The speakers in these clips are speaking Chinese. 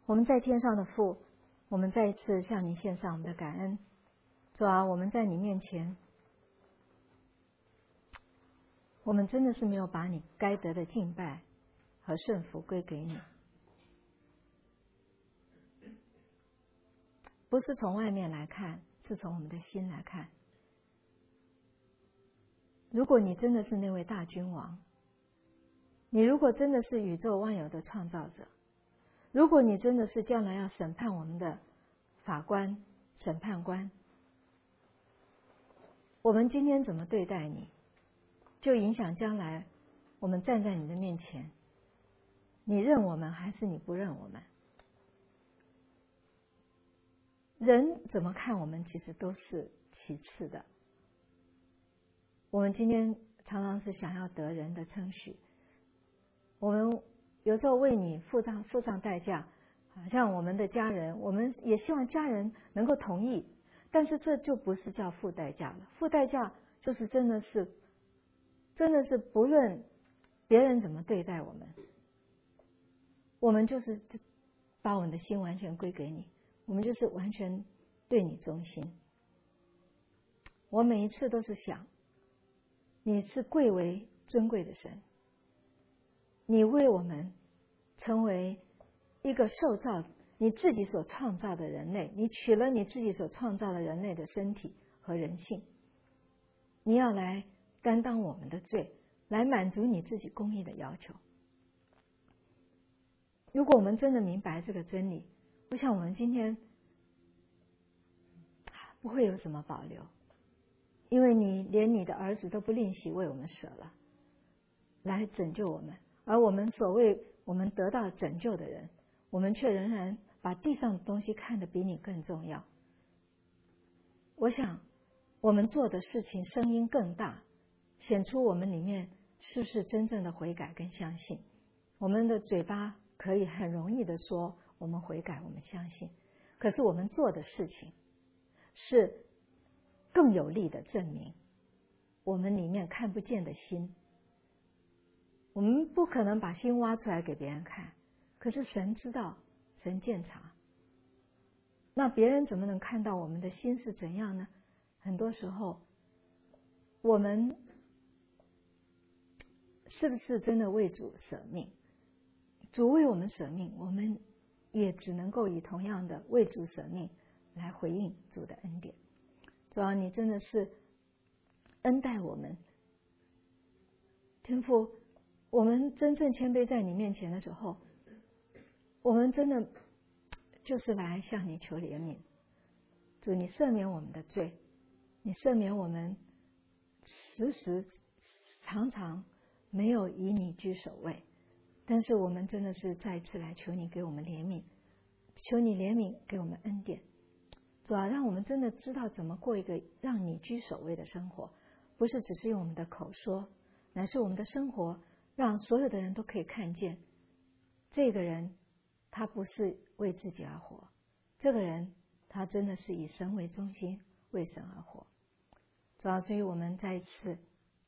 我们在天上的父，我们再一次向你献上我们的感恩。主啊，我们在你面前，我们真的是没有把你该得的敬拜和圣福归给你，不是从外面来看，是从我们的心来看。如果你真的是那位大君王，你如果真的是宇宙万有的创造者，如果你真的是将来要审判我们的法官、审判官，我们今天怎么对待你，就影响将来我们站在你的面前，你认我们还是你不认我们。人怎么看我们其实都是其次的。我们今天常常是想要得人的称许，我们有时候为你付上代价，好像我们的家人，我们也希望家人能够同意，但是这就不是叫付代价了。付代价就是真的是不论别人怎么对待我们，我们就是把我们的心完全归给你，我们就是完全对你忠心。我每一次都是想，你是贵为尊贵的神，你为我们成为一个受造你自己所创造的人类，你取了你自己所创造的人类的身体和人性，你要来担当我们的罪，来满足你自己公义的要求。如果我们真的明白这个真理，我想我们今天不会有什么保留，因为你连你的儿子都不吝惜为我们舍了，来拯救我们。而我们所谓我们得到拯救的人，我们却仍然把地上的东西看得比你更重要。我想我们做的事情声音更大，显出我们里面是不是真正的悔改跟相信。我们的嘴巴可以很容易的说我们悔改，我们相信，可是我们做的事情是更有力的证明我们里面看不见的心。我们不可能把心挖出来给别人看，可是神知道，神鉴察。那别人怎么能看到我们的心是怎样呢？很多时候我们是不是真的为主舍命？主为我们舍命，我们也只能够以同样的为主舍命来回应主的恩典。主啊，你真的是恩待我们，天父，我们真正谦卑在你面前的时候，我们真的就是来向你求怜悯。主，你赦免我们的罪，你赦免我们时常常没有以你居首位，但是我们真的是再一次来求你给我们怜悯，求你怜悯给我们恩典。主啊，让我们真的知道怎么过一个让你居首位的生活，不是只是用我们的口说，乃是我们的生活让所有的人都可以看见，这个人他不是为自己而活，这个人他真的是以神为中心，为神而活。主啊，所以我们再一次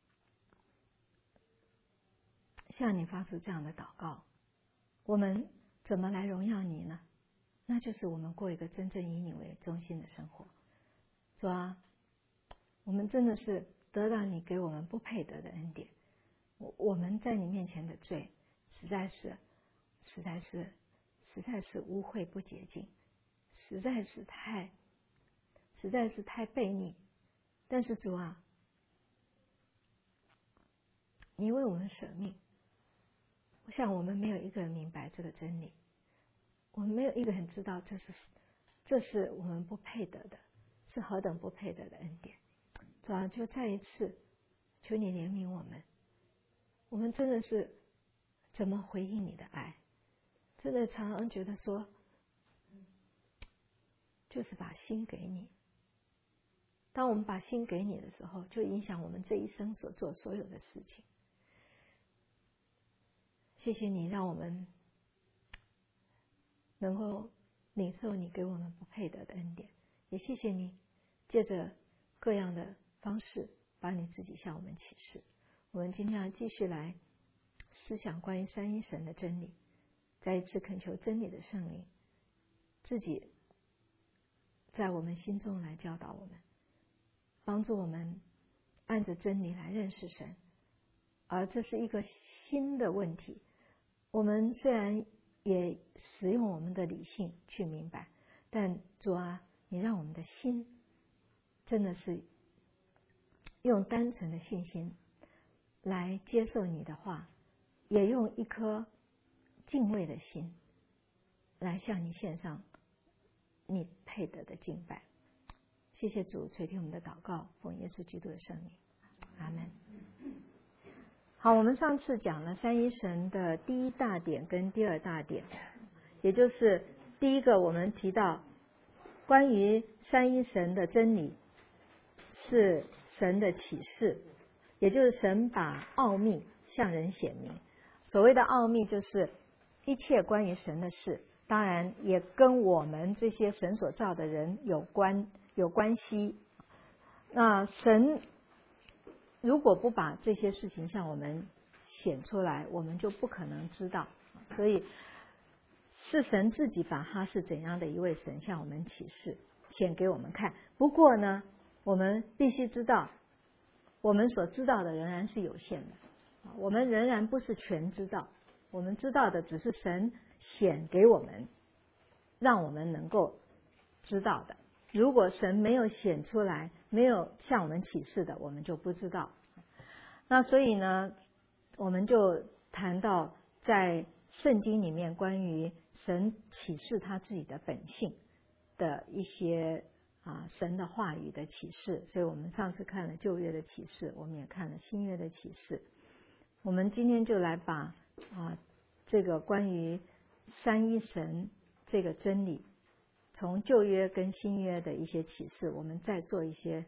向你发出这样的祷告，我们怎么来荣耀你呢？那就是我们过一个真正以你为中心的生活。主啊，我们真的是得到你给我们不配得的恩典，我们在你面前的罪实在是污秽不洁净，实在是太悖逆。但是主啊，你为我们舍命，我想我们没有一个人明白这个真理，我们没有一个人知道这是我们不配得的，是何等不配得的恩典。主啊，就再一次求你怜悯我们，我们真的是怎么回应你的爱？真的常常觉得说，就是把心给你。当我们把心给你的时候，就影响我们这一生所做所有的事情。谢谢你让我们能够领受你给我们不配得的恩典，也谢谢你借着各样的方式把你自己向我们启示。我们今天要继续来思想关于三一神的真理，再一次恳求真理的圣灵自己在我们心中来教导我们，帮助我们按着真理来认识神。而这是一个新的问题，我们虽然也使用我们的理性去明白，但主啊，你让我们的心真的是用单纯的信心来接受你的话，也用一颗敬畏的心来向你献上你配得的敬拜。谢谢主垂听我们的祷告，奉耶稣基督的圣名，阿们。好，我们上次讲了三一神的第一大点跟第二大点，也就是第一个我们提到关于三一神的真理是神的启示，也就是神把奥秘向人显明。所谓的奥秘就是一切关于神的事，当然也跟我们这些神所造的人有关系。那神如果不把这些事情向我们显出来，我们就不可能知道。所以是神自己把他是怎样的一位神向我们启示，显给我们看。不过呢，我们必须知道，我们所知道的仍然是有限的，我们仍然不是全知道，我们知道的只是神显给我们，让我们能够知道的。如果神没有显出来，没有向我们启示的，我们就不知道。那所以呢，我们就谈到在圣经里面关于神启示他自己的本性的一些神的话语的启示。所以我们上次看了旧约的启示，我们也看了新约的启示。我们今天就来把这个关于三一神这个真理，从旧约跟新约的一些启示，我们再做一些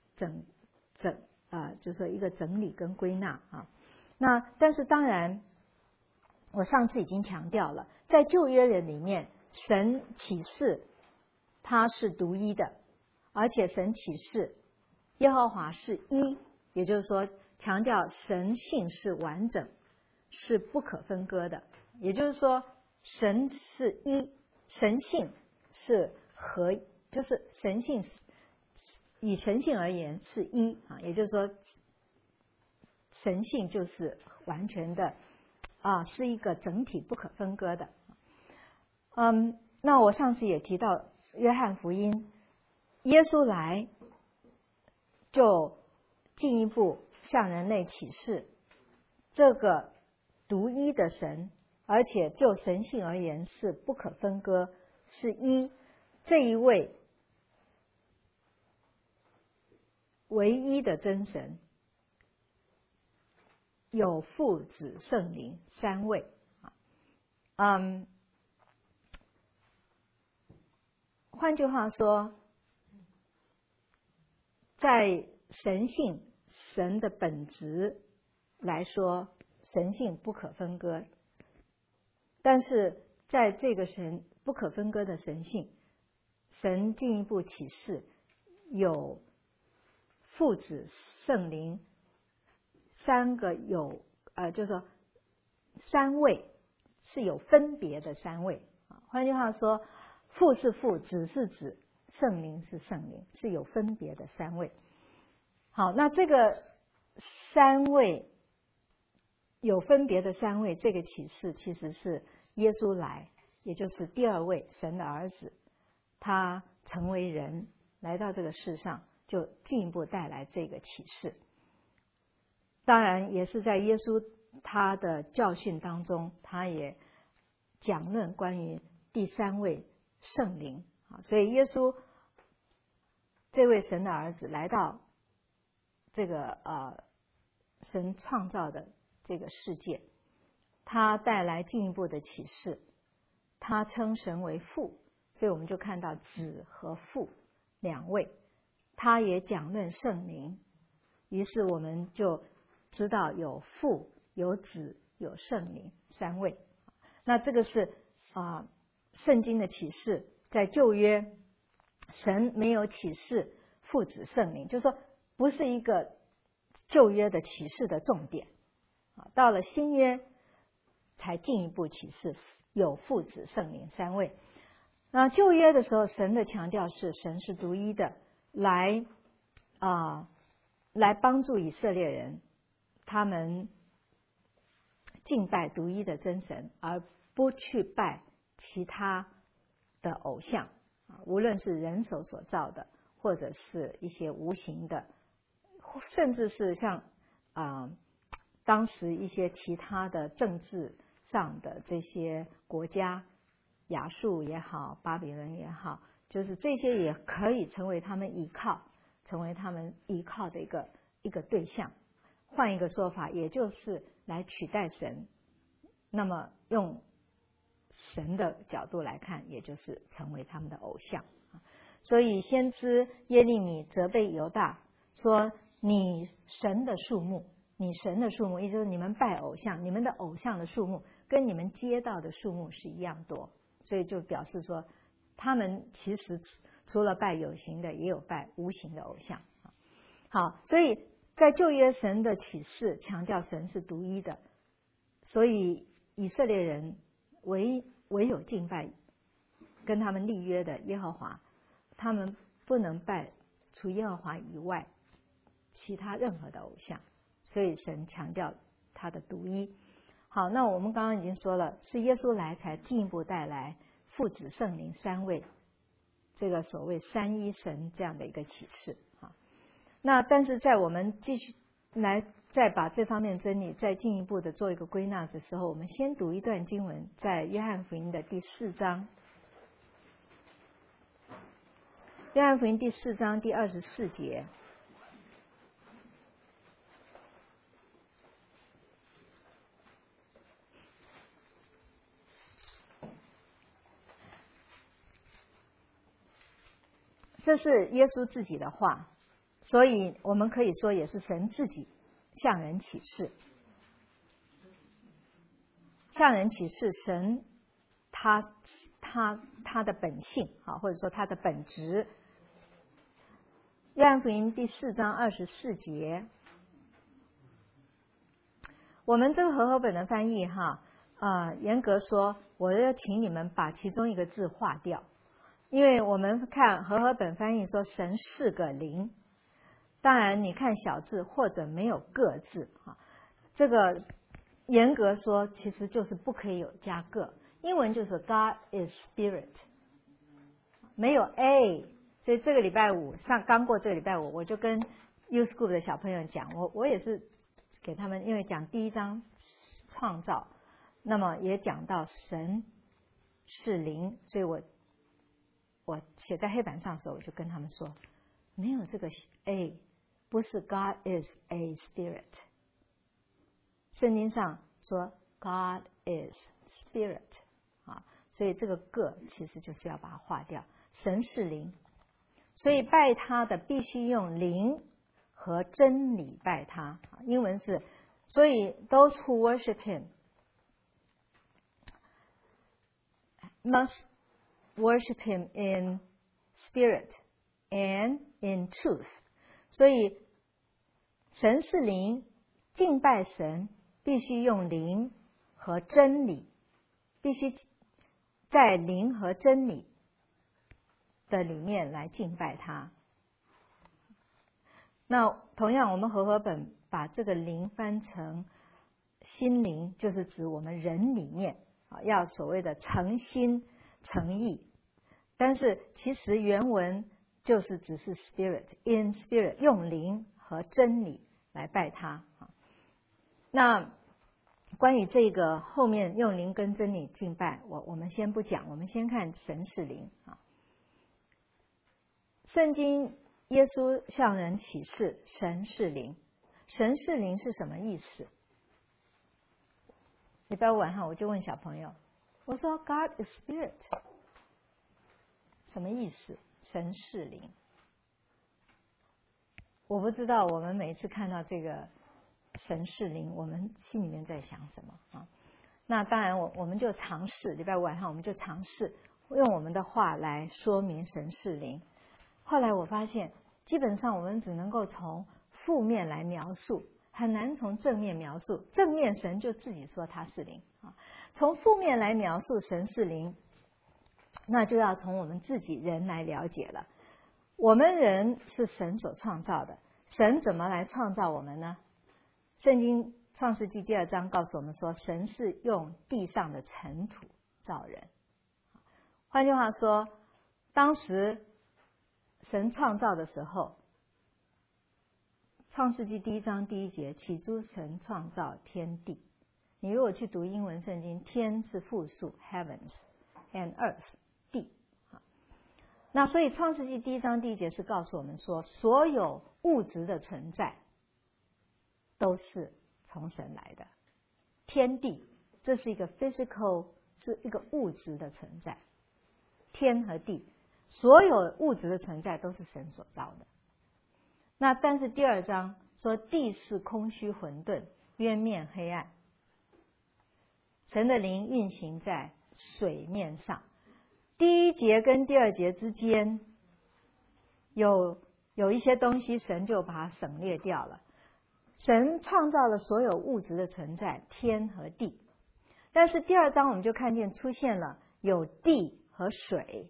就是说一个整理跟归纳啊。那但是当然，我上次已经强调了，在旧约的里面，神启示他是独一的，而且神启示耶和华是一，也就是说强调神性是完整，是不可分割的。也就是说，神是一，神性是合，就是神性以神性而言是一啊，也就是说，神性就是完全的是一个整体不可分割的。那我上次也提到约翰福音，耶稣来就进一步向人类启示这个独一的神，而且就神性而言是不可分割，是一，这一位唯一的真神，有父子圣灵三位。换句话说，在神性神的本质来说，神性不可分割，但是在这个神不可分割的神性，神进一步启示有父子圣灵三个就是说三位是有分别的三位。换句话说，父是父，子是子，圣灵是圣灵，是有分别的三位。好，那这个三位有分别的三位，这个启示其实是耶稣来，也就是第二位神的儿子，他成为人来到这个世上，就进一步带来这个启示。当然也是在耶稣他的教训当中，他也讲论关于第三位圣灵。所以耶稣这位神的儿子来到这个神创造的这个世界，他带来进一步的启示，他称神为父，所以我们就看到子和父两位，他也讲论圣灵，于是我们就知道有父有子有圣灵三位。那这个是圣经的启示。在旧约神没有启示父子圣灵，就是说不是一个旧约的启示的重点。到了新约才进一步启示有父子圣灵三位。 那旧约的时候，神的强调是神是独一的，来帮助以色列人，他们敬拜独一的真神，而不去拜其他的偶像，无论是人手所造的，或者是一些无形的，甚至是像当时一些其他的政治上的这些国家，亚述也好，巴比伦也好，就是这些也可以成为他们依靠的一个对象。换一个说法，也就是来取代神。那么用神的角度来看，也就是成为他们的偶像。所以先知耶利米责备犹大说：“你神的数目，也就是你们拜偶像，你们的偶像的数目跟你们街道的数目是一样多。”所以就表示说，他们其实除了拜有形的，也有拜无形的偶像。好，所以在旧约神的启示强调神是独一的，所以以色列人唯有敬拜跟他们立约的耶和华，他们不能拜除耶和华以外其他任何的偶像，所以神强调他的独一。好，那我们刚刚已经说了，是耶稣来才进一步带来父子圣灵三位这个所谓三一神这样的一个启示。那但是在我们继续来再把这方面真理再进一步的做一个归纳的时候，我们先读一段经文，在约翰福音的第4章，约翰福音第4章第24节。这是耶稣自己的话，所以我们可以说也是神自己向人启示。向人启示神他的本性啊，或者说他的本质。约翰福音第4章24节，我们这个和合本的翻译严格说，我要请你们把其中一个字划掉。因为我们看和合本翻译说神是个灵，当然你看小字或者没有个字这个严格说其实就是不可以有加个，英文就是 God is Spirit， 没有 A。 所以这个礼拜五刚过这个礼拜五，我就跟 U School 的小朋友讲，我也是给他们，因为讲第一章创造，那么也讲到神是灵，所以我写在黑板上的时候，我就跟他们说，没有这个 A， 不是 God is a Spirit。 圣经上说 God is Spirit 所以这个个其实就是要把它划掉。神是灵，所以拜他的必须用灵和真理拜他。英文是，所以 those who worship him must worship him in spirit and in truth。 所以神是灵，敬拜神必须用灵和真理，必须在灵和真理的里面来敬拜他。那同样我们和合本把这个灵翻成心灵，就是指我们人里面要所谓的诚心诚意，但是其实原文就是只是 spirit in spirit， 用灵和真理来拜他。那关于这个后面用灵跟真理敬拜，我们先不讲，我们先看神是灵圣经耶稣向人启示神是灵，神是灵是什么意思？礼拜五晚上我就问小朋友，我说 God is Spirit， 什么意思？神是灵。我不知道我们每一次看到这个神是灵，我们心里面在想什么那当然我们就尝试，礼拜五晚上我们就尝试用我们的话来说明神是灵。后来我发现基本上我们只能够从负面来描述，很难从正面描述。正面神就自己说他是灵从负面来描述神是灵， 那就要从我们自己人来了解了。我们人是神所创造的，神怎么来创造我们呢？圣经创世纪第2章告诉我们说，神是用地上的尘土造人。换句话说，当时神创造的时候，创世纪第1章第1节，起初神创造天地。你如果去读英文圣经，天是复数 heavens and earth 地。那所以创世纪第1章第1节是告诉我们说，所有物质的存在都是从神来的。天地这是一个 physical， 是一个物质的存在。天和地，所有物质的存在都是神所造的。那但是第2章说，地是空虚混沌，渊面黑暗，神的灵运行在水面上。第1节跟第2节之间有一些东西，神就把它省略掉了。神创造了所有物质的存在，天和地。但是第2章我们就看见出现了有地和水。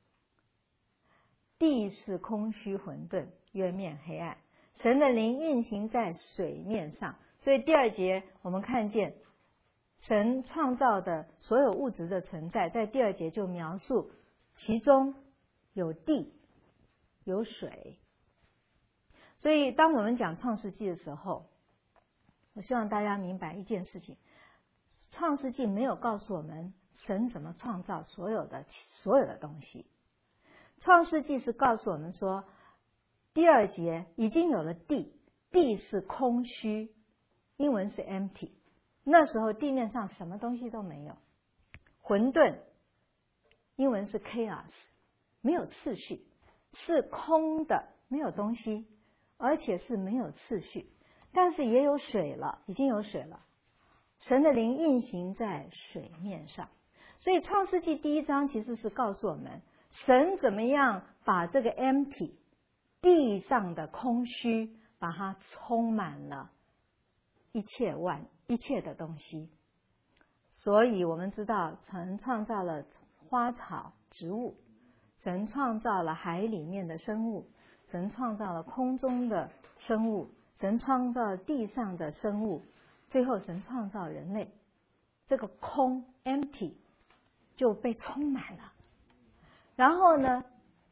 地是空虚混沌，渊面黑暗，神的灵运行在水面上。所以第2节我们看见神创造的所有物质的存在，在第2节就描述其中有地有水。所以当我们讲创世纪的时候，我希望大家明白一件事情，创世纪没有告诉我们神怎么创造所有的东西。创世纪是告诉我们说，第2节已经有了地，地是空虚，英文是 empty， 那时候地面上什么东西都没有。混沌，英文是 chaos， 没有次序，是空的，没有东西，而且是没有次序。但是也有水了，已经有水了，神的灵运行在水面上。所以创世纪第1章其实是告诉我们，神怎么样把这个 empty 地上的空虚，把它充满了一切的东西。所以我们知道，神创造了花草植物，神创造了海里面的生物，神创造了空中的生物，神创造了地上的生物，最后神创造人类。这个空 empty 就被充满了。然后呢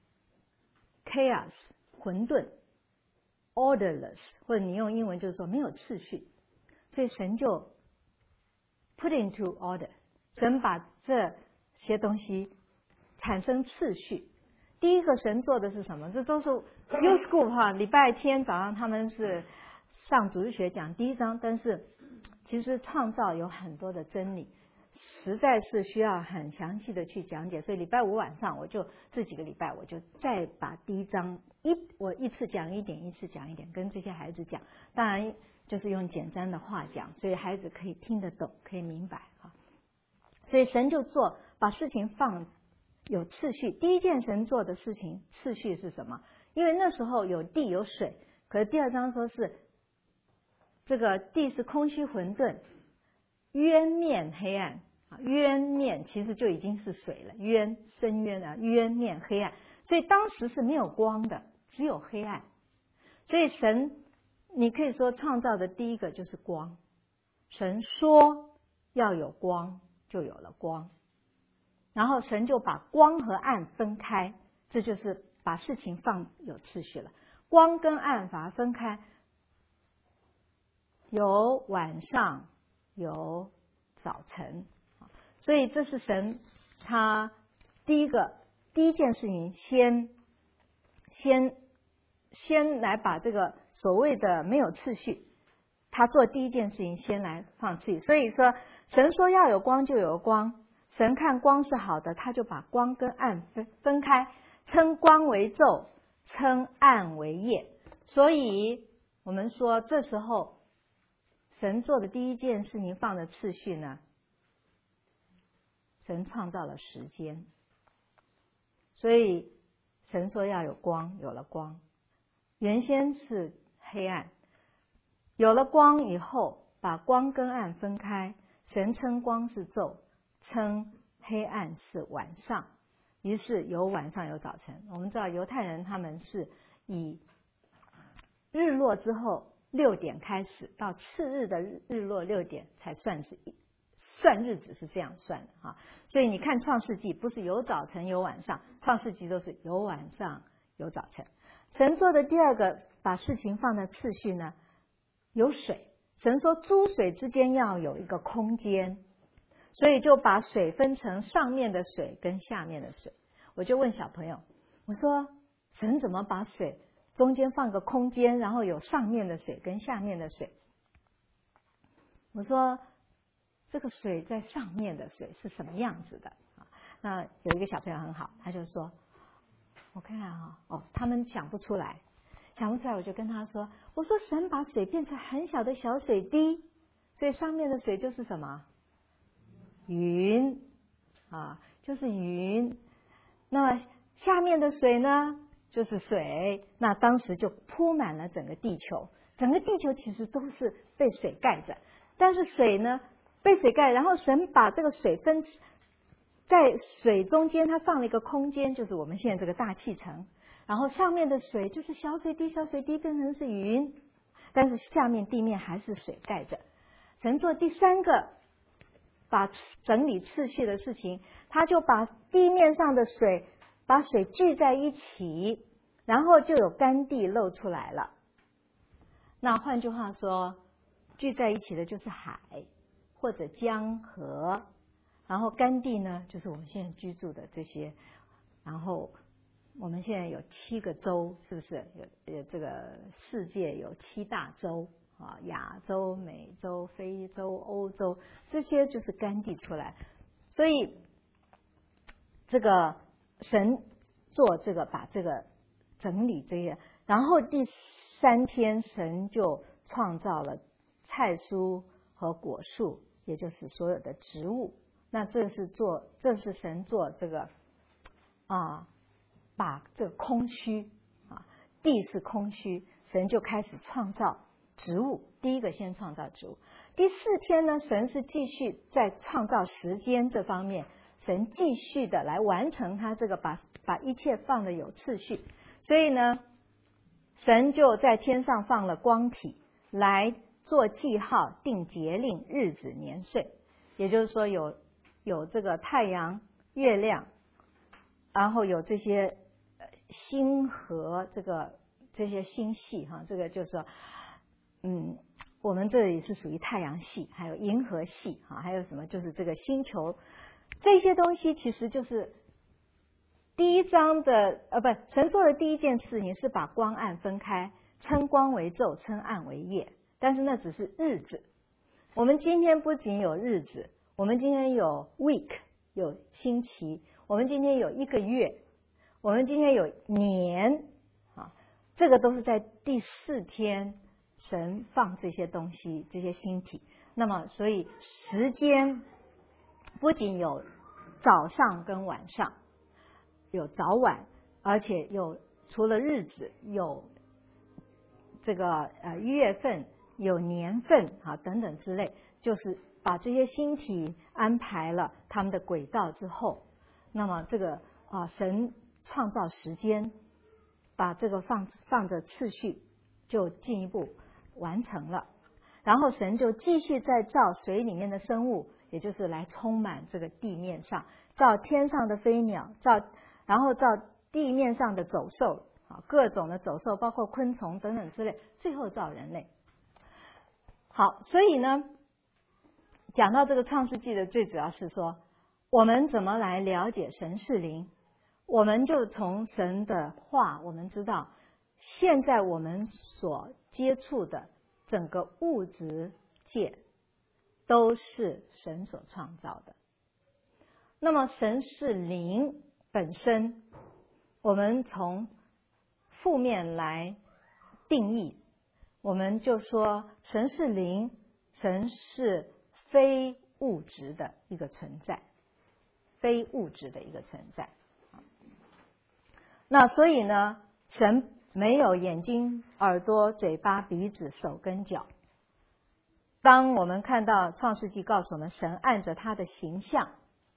chaos 混沌 orderless， 或者你用英文就是说没有次序。所以神就 put into order， 神把这些东西产生次序。第一个神做的是什么？这都是 U School 哈，礼拜天早上他们是上主日学讲第1章，但是其实创造有很多的真理，实在是需要很详细的去讲解。所以礼拜5晚上我就这几个礼拜我就再把第1章我一次讲一点，一次讲一点，跟这些孩子讲。当然就是用简单的话讲，所以孩子可以听得懂，可以明白哈。所以神就把事情放有次序。第一件神做的事情次序是什么？因为那时候有地有水，可是第2章说是这个地是空虚混沌，渊面黑暗。渊面其实就已经是水了，深渊啊，渊面黑暗。所以当时是没有光的，只有黑暗。所以神，你可以说创造的第一个就是光。神说要有光，就有了光。然后神就把光和暗分开，这就是把事情放有次序了。光跟暗把它分开，有晚上，有早晨。所以这是神他第一件事情，先来把这个所谓的没有次序，他做第一件事情先来放次序。所以说神说要有光就有光，神看光是好的，他就把光跟暗分开，称光为昼，称暗为夜。所以我们说这时候神做的第一件事情放的次序呢，神创造了时间。所以神说要有光，有了光。原先是黑暗，有了光以后，把光跟暗分开，神称光是昼，称黑暗是晚上。 于是有晚上有早晨。我们知道犹太人他们是以日落之后6点开始，到次日的日落6点才算日子是这样算的哈。所以你看创世纪不是有早晨有晚上，创世纪都是有晚上有早晨。神做的第二个把事情放在次序呢，有水。神说诸水之间要有一个空间，所以就把水分成上面的水跟下面的水。我就问小朋友，我说神怎么把水中间放个空间，然后有上面的水跟下面的水？我说这个水在上面的水是什么样子的？那有一个小朋友很好，他就说我看看他们想不出来，我就跟他说，我说神把水变成很小的小水滴，所以上面的水就是什么？云就是云。那么下面的水呢，就是水。那当时就铺满了整个地球，整个地球其实都是被水盖着，但是水呢被水盖，然后神把这个水分在水中间，它放了一个空间，就是我们现在这个大气层。然后上面的水就是小水滴，小水滴变成是云，但是下面地面还是水盖着。神做第三个把整理次序的事情，他就把地面上的水把水聚在一起，然后就有干地露出来了。那换句话说，聚在一起的就是海或者江河，然后干地呢就是我们现在居住的这些。然后我们现在有7个洲，是不是？有这个世界有7大洲亚洲、美洲、非洲、欧洲，这些就是干地出来。所以这个神做这个把这个整理这些，然后第3天神就创造了菜蔬和果树，也就是所有的植物。那这是神做这个把这个空虚地是空虚，神就开始创造植物。第一个先创造植物。第4天呢，神是继续在创造时间这方面，神继续的来完成他这个把一切放的有次序。所以呢，神就在天上放了光体来做记号，定节令、日子、年岁。也就是说有这个太阳、月亮，然后有这些星河，这些星系这个就是说我们这里是属于太阳系，还有银河系还有什么就是这个星球，这些东西其实就是第一章的神做的第一件事情是把光暗分开，称光为昼，称暗为夜。但是那只是日子。我们今天不仅有日子，我们今天有 week 有星期，我们今天有1个月，我们今天有年这个都是在第4天神放这些东西，这些星体。那么所以时间不仅有早上跟晚上，有早晚，而且除了日子，有这个月份，有年份等等之类，就是把这些星体安排了他们的轨道之后，那么这个神创造时间，把这个放着次序，就进一步完成了。然后神就继续再造水里面的生物，也就是来充满这个地面上，造天上的飞鸟，然后造地面上的走兽，各种的走兽，包括昆虫等等之类，最后造人类。好，所以呢，讲到这个创世纪的最主要是说，我们怎么来了解神是灵？我们就从神的话，我们知道现在我们所接触的整个物质界都是神所创造的。那么神是灵本身，我们从负面来定义，我们就说神是灵，神是非物质的一个存在，非物质的一个存在。那所以呢，神没有眼睛、耳朵、嘴巴、鼻子、手跟脚。当我们看到创世纪告诉我们，神按着他的形象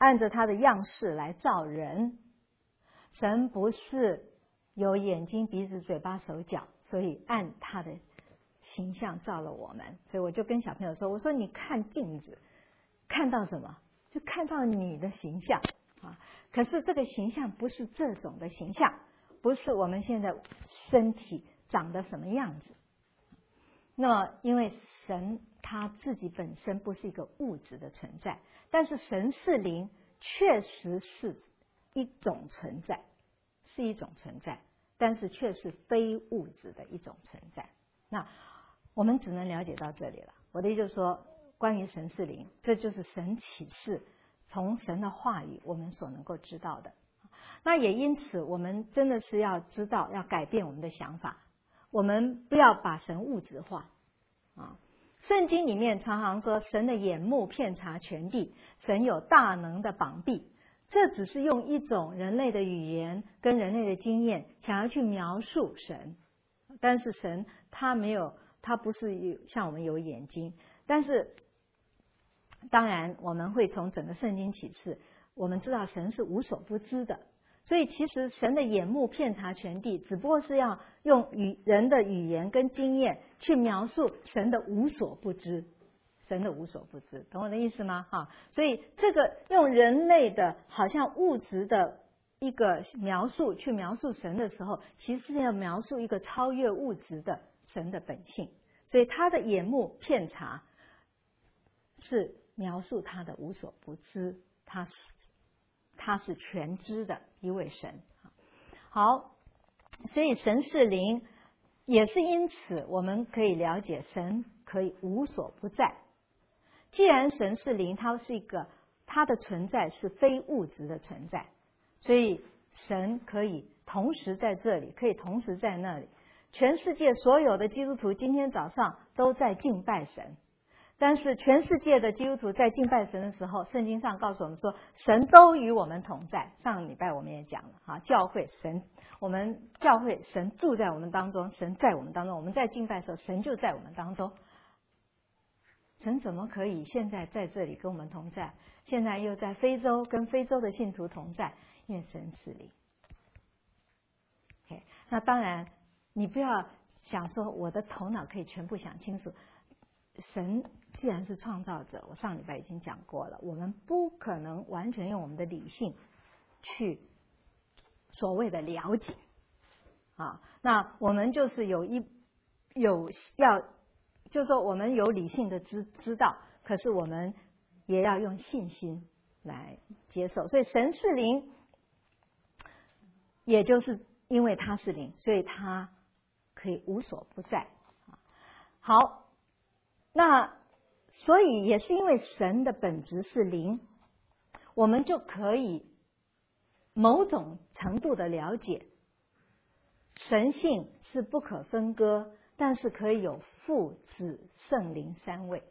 按着他的样式来造人。神不是有眼睛、鼻子、嘴巴、手脚，所以按他的形象造了我们。所以我就跟小朋友说，我说你看镜子，看到什么？就看到你的形象啊。可是这个形象不是这种的形象，不是我们现在身体长得什么样子。那么因为神他自己本身不是一个物质的存在，但是神是灵，确实是一种存在，是一种存在，但是却是非物质的一种存在。那我们只能了解到这里了。我的意思就是说，关于神是灵，这就是神启示，从神的话语我们所能够知道的。那也因此，我们真的是要知道，要改变我们的想法，我们不要把神物质化啊。圣经里面常常说，神的眼目遍察全地，神有大能的膀臂。这只是用一种人类的语言跟人类的经验，想要去描述神。但是神他没有，他不是像我们有眼睛。但是当然我们会从整个圣经启示，我们知道神是无所不知的。所以其实神的眼目遍察全地，只不过是要用人的语言跟经验去描述神的无所不知，神的无所不知，懂我的意思吗？哈，所以这个用人类的好像物质的一个描述去描述神的时候，其实是要描述一个超越物质的神的本性。所以他的眼目遍察是描述他的无所不知，他是全知的一位神。好，所以神是灵，也是因此我们可以了解神可以无所不在。既然神是灵，他的存在是非物质的存在，所以神可以同时在这里，可以同时在那里。全世界所有的基督徒今天早上都在敬拜神，但是全世界的基督徒在敬拜神的时候，圣经上告诉我们说，神都与我们同在。上个礼拜我们也讲了教会神，我们教会神住在我们当中，神在我们当中。我们在敬拜的时候，神就在我们当中。神怎么可以现在在这里跟我们同在，现在又在非洲跟非洲的信徒同在？因为神是灵。Okay, 那当然你不要想说我的头脑可以全部想清楚。神既然是创造者，我上礼拜已经讲过了，我们不可能完全用我们的理性去所谓的了解啊。那我们就是就是说我们有理性的知道，可是我们也要用信心来接受。所以神是灵，也就是因为他是灵，所以他可以无所不在。好，那所以也是因为神的本质是灵，我们就可以某种程度的了解神性是不可分割，但是可以有父子圣灵三位。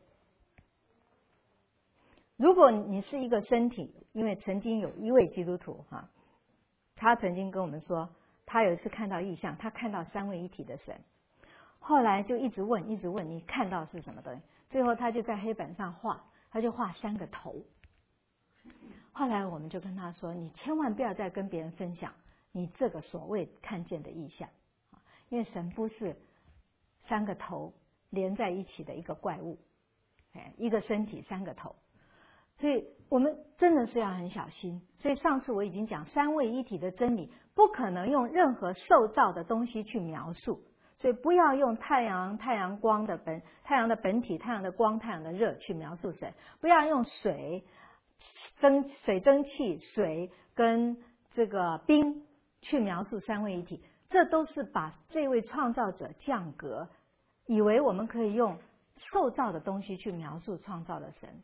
如果你是一个身体，因为曾经有一位基督徒他曾经跟我们说，他有一次看到异象，他看到三位一体的神，后来就一直问你看到是什么东西，最后他就在黑板上画，他就画3个头。后来我们就跟他说，你千万不要再跟别人分享你这个所谓看见的异象，因为神不是3个头连在一起的一个怪物，一个身体3个头，所以我们真的是要很小心。所以上次我已经讲三位一体的真理不可能用任何受造的东西去描述，所以不要用太阳光的太阳的本体、太阳的光、太阳的热去描述神，不要用水蒸气、水跟这个冰去描述三位一体，这都是把这位创造者降格，以为我们可以用受造的东西去描述创造的神。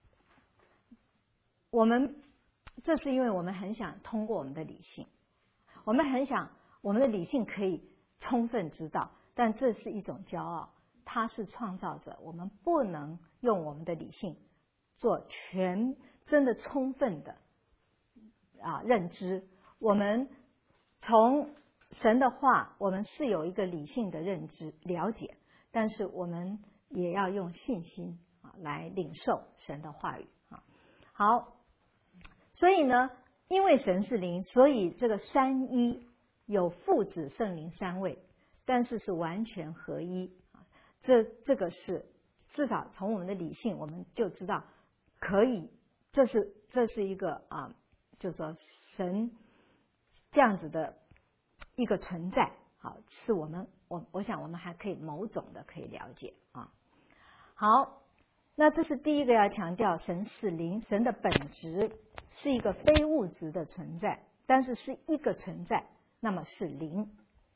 这是因为我们很想通过我们的理性，我们很想我们的理性可以充分知道，但这是一种骄傲。他是创造者，我们不能用我们的理性做真的充分的认知。我们从神的话，我们是有一个理性的认知了解，但是我们也要用信心来领受神的话语。好， 所以呢，因为神是灵，所以这个三一有父子圣灵三位，但是是完全合一。这个是至少从我们的理性我们就知道可以，这是一个就是说神这样子的一个存在，好，是我想我们还可以某种的可以了解啊。好，那这是第一个要强调，神是灵，神的本质是一个非物质的存在，但是是一个存在，那么是灵。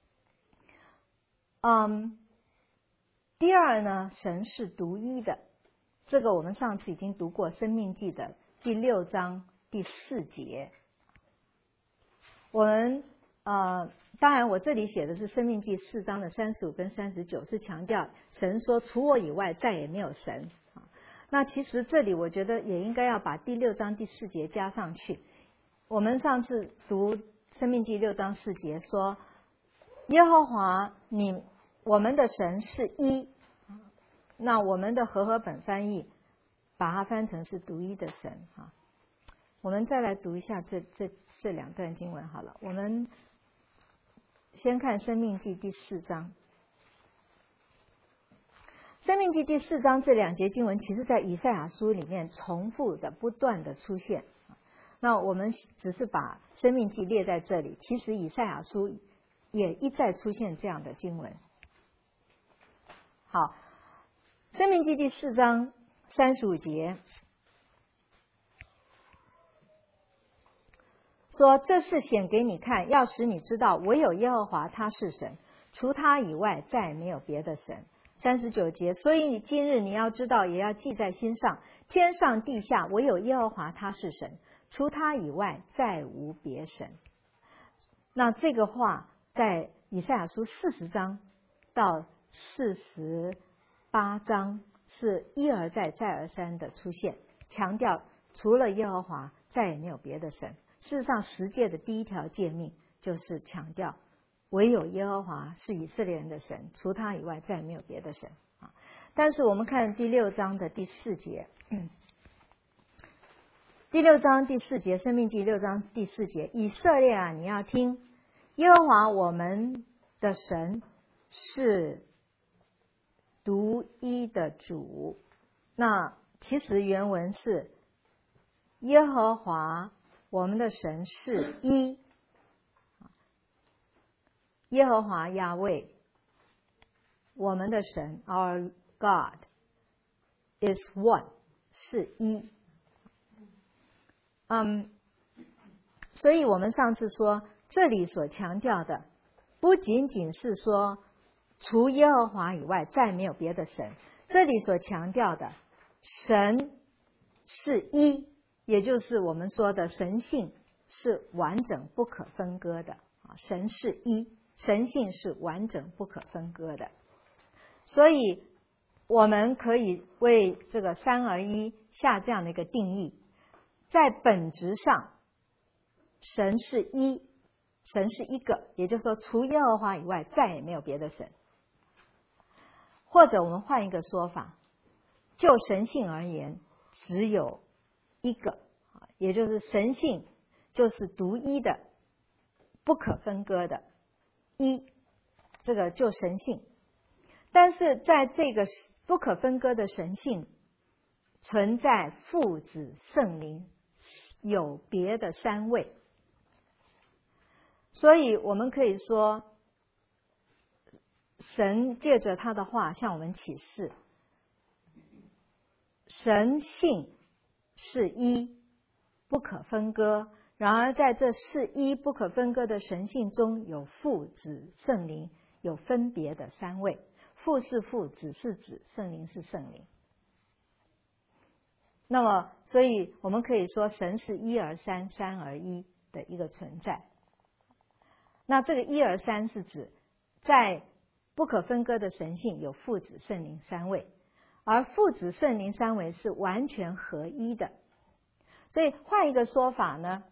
第二呢，神是独一的，这个我们上次已经读过《申命记》的第6章第4节。我们当然我这里写的是《申命记》4章的35跟39，是强调神说除我以外再也没有神。那其实这里我觉得也应该要把第6章第4节加上去。我们上次读《申命记》6章4节说，耶和华我们的神是一，那我们的和合本翻译把它翻成是独一的神哈。我们再来读一下这两段经文好了。我们先看《申命记》第4章。《申命记》第4章这2节经文，其实在以赛亚书里面重复的不断的出现。那我们只是把《申命记》列在这里，其实以赛亚书也一再出现这样的经文。好，《申命记》第4章35节说：“这事显给你看，要使你知道，唯有耶和华他是神，除他以外再没有别的神。”39节，所以今日你要知道，也要记在心上，天上地下唯有耶和华他是神，除他以外再无别神。那这个话在以赛亚书40章到48章是一而再再而三的出现，强调除了耶和华再也没有别的神。事实上10诫的第一条诫命就是强调唯有耶和华是以色列人的神，除他以外再也没有别的神。但是我们看第6章的第4节，第6章第4节，申命记6章第4节，以色列啊，你要听，耶和华我们的神是独一的主。那其实原文是耶和华我们的神是一，耶和华亚卫我们的神 Our God is one， 是一。所以我们上次说，这里所强调的不仅仅是说除耶和华以外再没有别的神，这里所强调的神是一，也就是我们说的神性是完整不可分割的。神是一，神性是完整不可分割的。所以我们可以为这个三而一下这样的一个定义，在本质上神是一，神是一个，也就是说除耶和华以外再也没有别的神。或者我们换一个说法，就神性而言只有一个，也就是神性就是独一的不可分割的一，这个就神性。但是在这个不可分割的神性存在父子圣灵有别的三位，所以我们可以说神借着他的话向我们启示，神性是一不可分割，然而在这是一不可分割的神性中有父子圣灵有分别的三位，父是父，子是子，圣灵是圣灵。那么所以我们可以说神是一而三，三而一的一个存在。那这个一而三是指在不可分割的神性有父子圣灵三位，而父子圣灵三位是完全合一的。所以换一个说法呢，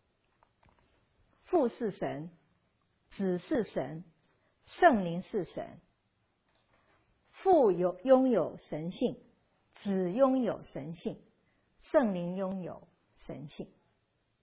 父是神，子是神，圣灵是神。父拥有神性，子拥有神性，圣灵拥有神性。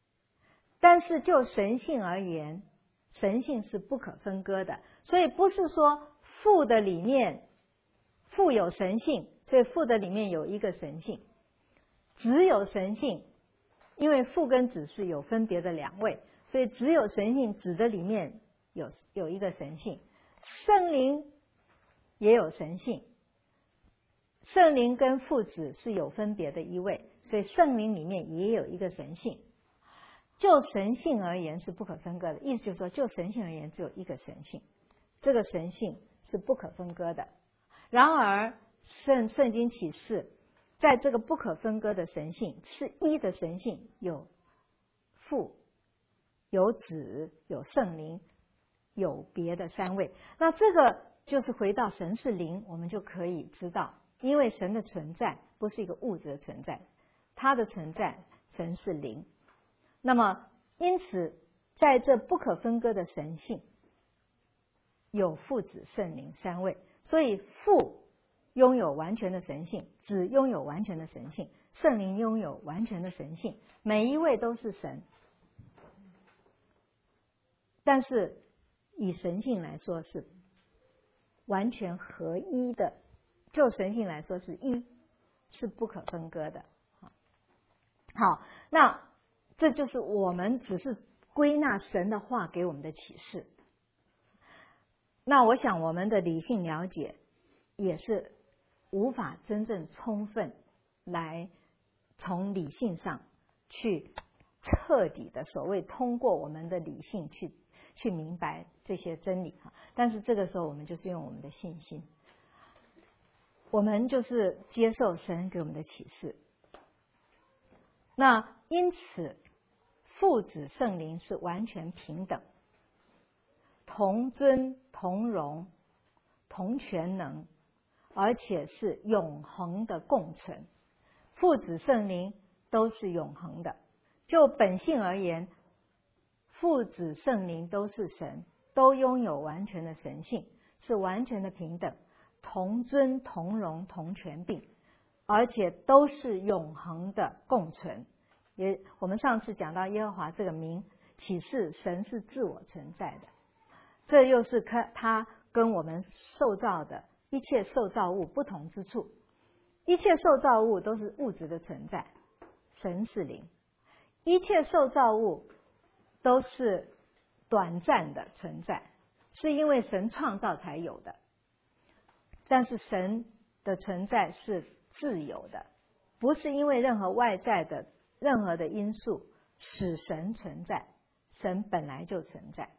但是就神性而言，神性是不可分割的，所以不是说父的里面父有神性，所以父的里面有一个神性，只有神性，因为父跟子是有分别的两位，所以只有神性，子的里面有一个神性，圣灵也有神性，圣灵跟父子是有分别的一位，所以圣灵里面也有一个神性。就神性而言是不可分割的，意思就是说，就神性而言只有一个神性，这个神性是不可分割的。然而圣经启示，在这个不可分割的神性，是一的神性，有父、有子、有圣灵，有别的三位。那这个就是回到神是灵，我们就可以知道，因为神的存在不是一个物质的存在，它的存在神是灵。那么因此在这不可分割的神性有父子圣灵三位，所以父拥有完全的神性，子拥有完全的神性，圣灵拥有完全的神性，每一位都是神。但是以神性来说是完全合一的，就神性来说是一，是不可分割的。好，那这就是我们只是归纳神的话给我们的启示。那我想我们的理性了解也是无法真正充分来从理性上去彻底的所谓通过我们的理性去明白这些真理。但是这个时候我们就是用我们的信心，我们就是接受神给我们的启示。那因此父子圣灵是完全平等，同尊同荣同全能，而且是永恒的共存。父子圣灵都是永恒的，就本性而言，父子圣灵都是神，都拥有完全的神性，是完全的平等，同尊同荣同权柄，而且都是永恒的共存。我们上次讲到耶和华这个名，启示神是自我存在的，这又是他跟我们受造的一切受造物不同之处。一切受造物都是物质的存在，神是灵；一切受造物都是短暂的存在，是因为神创造才有的。但是神的存在是自由的，不是因为任何外在的任何的因素使神存在，神本来就存在。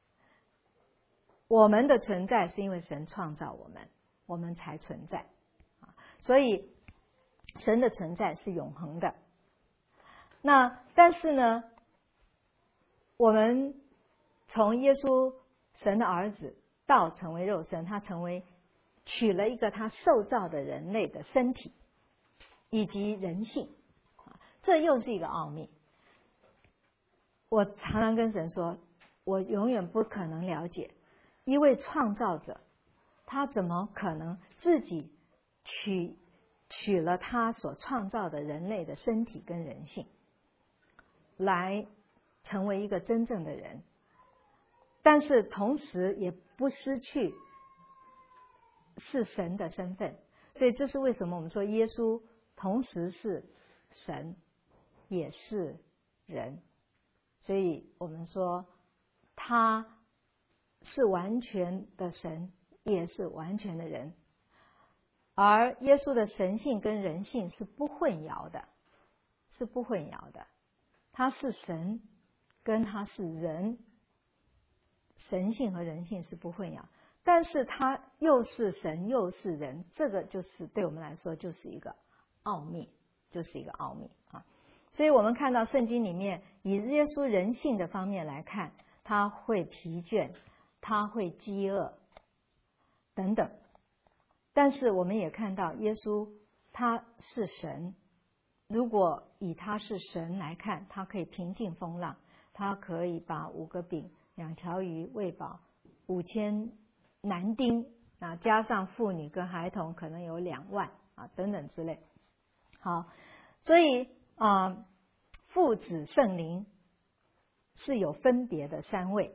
我们的存在是因为神创造我们，我们才存在。所以神的存在是永恒的。但是呢，我们从耶稣神的儿子到成为肉身，他取了一个他受造的人类的身体以及人性，这又是一个奥秘。我常常跟神说，我永远不可能了解一位创造者，他怎么可能自己取了他所创造的人类的身体跟人性，来成为一个真正的人，但是同时也不失去是神的身份。所以这是为什么我们说耶稣同时是神也是人。所以我们说他是完全的神，也是完全的人。而耶稣的神性跟人性是不混淆的，是不混淆的。他是神，跟他是人，神性和人性是不混淆。但是他又是神又是人，这个就是对我们来说就是一个奥秘，就是一个奥秘啊。所以我们看到圣经里面以耶稣人性的方面来看，他会疲倦，他会饥饿等等。但是我们也看到耶稣他是神，如果以他是神来看，他可以平静风浪，他可以把5个饼2条鱼喂饱5000男丁，加上妇女跟孩童可能有2万等等之类。好，所以父子圣灵是有分别的三位，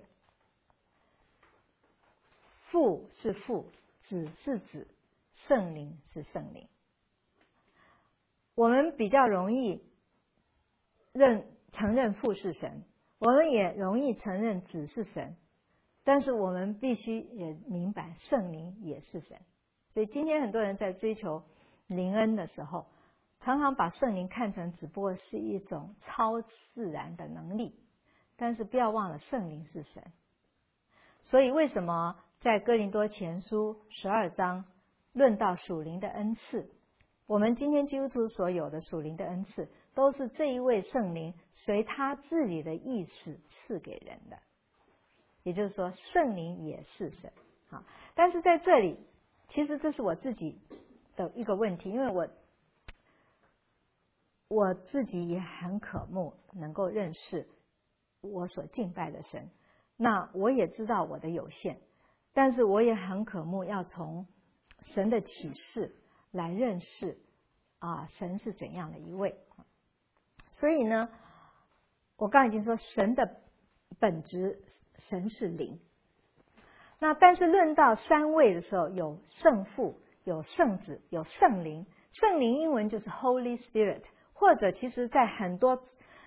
父是父，子是子，圣灵是圣灵。我们比较容易承认父是神，我们也容易承认子是神，但是我们必须也明白圣灵也是神。所以今天很多人在追求灵恩的时候，常常把圣灵看成只不过是一种超自然的能力，但是不要忘了圣灵是神。所以为什么在哥林多前书12章论到属灵的恩赐，我们今天基督徒所有的属灵的恩赐，都是这一位圣灵随他自己的意思赐给人的。也就是说，圣灵也是神。好，但是在这里，其实这是我自己的一个问题，因为我自己也很渴慕能够认识我所敬拜的神。那我也知道我的有限，但是我也很渴慕要从神的启示来认识神是怎样的一位。所以呢，我刚才已经说神的本质，神是灵。那但是论到三位的时候，有圣父，有圣子，有圣灵。圣灵英文就是 Holy Spirit， 或者其实在很多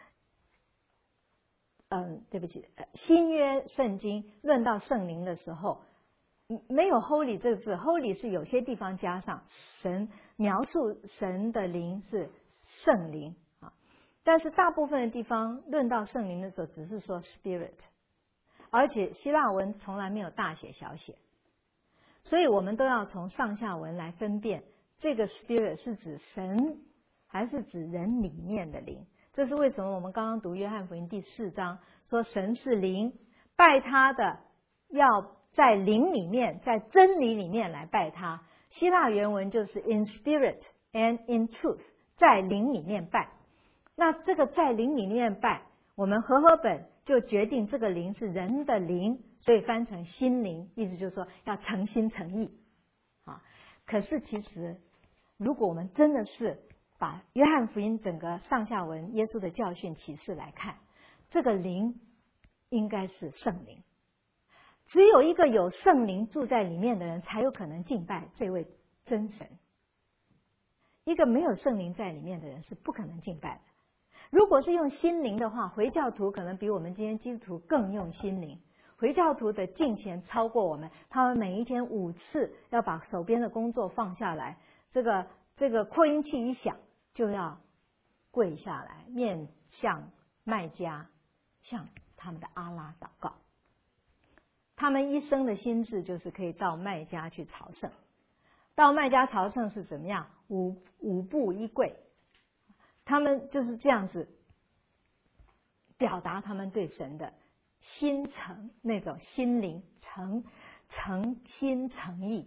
新约圣经论到圣灵的时候，没有 Holy 这个字， Holy 是有些地方加上，神描述神的灵是圣灵啊，但是大部分的地方论到圣灵的时候，只是说 Spirit， 而且希腊文从来没有大写小写，所以我们都要从上下文来分辨这个 Spirit 是指神还是指人里面的灵。这是为什么我们刚刚读约翰福音第4章说神是灵，拜他的要在灵里面，在真理里面来拜他。希腊原文就是 in spirit and in truth， 在灵里面拜。那这个在灵里面拜，我们和合本就决定这个灵是人的灵，所以翻成心灵，意思就是说要诚心诚意啊。可是其实如果我们真的是把约翰福音整个上下文耶稣的教训启示来看，这个灵应该是圣灵。只有一个有圣灵住在里面的人，才有可能敬拜这位真神。一个没有圣灵在里面的人是不可能敬拜的。如果是用心灵的话，回教徒可能比我们今天基督徒更用心灵。回教徒的敬虔超过我们，他们每一天5次要把手边的工作放下来，这个扩音器一响就要跪下来，面向麦加，向他们的阿拉祷告。他们一生的心志就是可以到麦加去朝圣。到麦加朝圣是怎么样？五步一跪，他们就是这样子表达他们对神的心诚，那种心灵诚心诚意。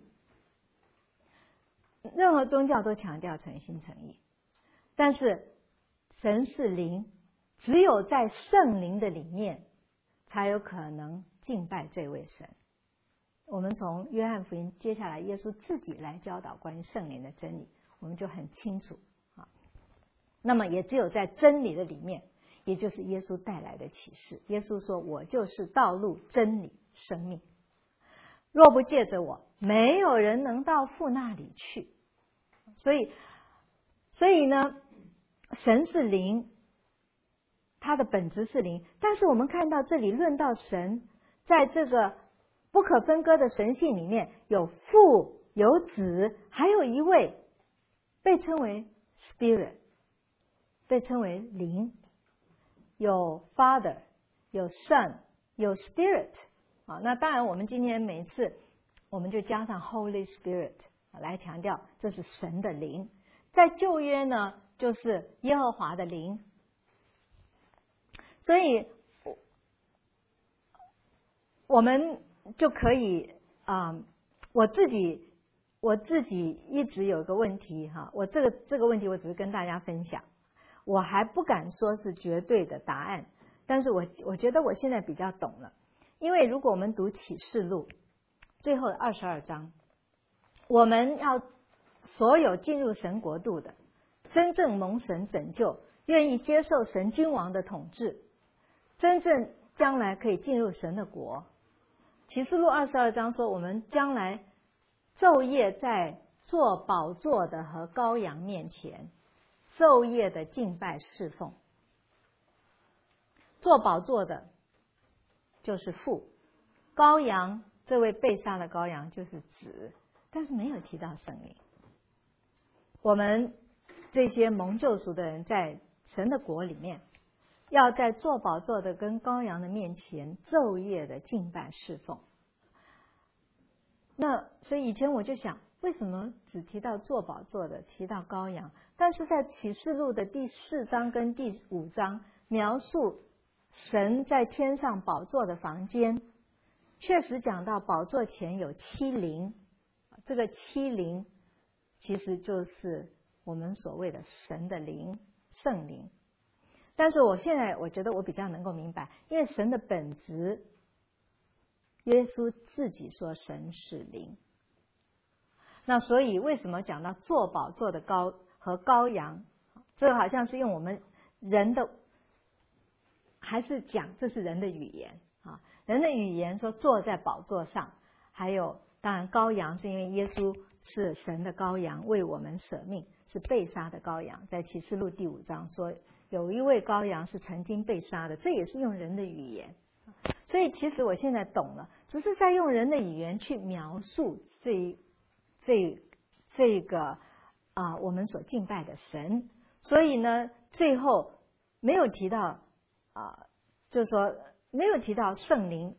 任何宗教都强调诚心诚意，但是神是灵，只有在圣灵的里面才有可能敬拜这位神。我们从约翰福音接下来耶稣自己来教导关于圣灵的真理，我们就很清楚啊。那么也只有在真理的里面，也就是耶稣带来的启示。耶稣说：“我就是道路、真理、生命。若不借着我，没有人能到父那里去。”所以呢，神是灵，它的本质是灵。但是我们看到这里论到神，在这个不可分割的神性里面，有父，有子，还有一位被称为 Spirit， 被称为灵。有 Father， 有 Son， 有 Spirit。那当然我们今天每一次我们就加上 Holy Spirit 来强调这是神的灵。在旧约呢，就是耶和华的灵。所以我们就可以我自己一直有一个问题哈，我这个问题我只是跟大家分享，我还不敢说是绝对的答案，但是我觉得我现在比较懂了。因为如果我们读启示录最后的22章，我们要所有进入神国度的，真正蒙神拯救，愿意接受神君王的统治，真正将来可以进入神的国。启示录22章说，我们将来昼夜在坐宝座的和羔羊面前，昼夜的敬拜侍奉。坐宝座的就是父，羔羊这位被杀的羔羊就是子，但是没有提到圣灵。我们这些蒙救赎的人在神的国里面，要在坐宝座的跟羔羊的面前昼夜的敬拜侍奉。那所以以前我就想，为什么只提到坐宝座的，提到羔羊？但是在启示录的第4章跟第5章描述神在天上宝座的房间，确实讲到宝座前有7灵，这个7灵其实就是我们所谓的神的灵，圣灵。但是我觉得我比较能够明白，因为神的本质，耶稣自己说神是灵。那所以为什么讲到坐宝座的羔羊，这个好像是用我们人的，还是讲这是人的语言啊？人的语言说坐在宝座上，还有当然羔羊是因为耶稣是神的羔羊，为我们舍命，是被杀的羔羊。在启示录第5章说，有一位羔羊是曾经被杀的，这也是用人的语言。所以其实我现在懂了，只是在用人的语言去描述这个我们所敬拜的神。所以呢，最后没有提到就是说没有提到圣灵，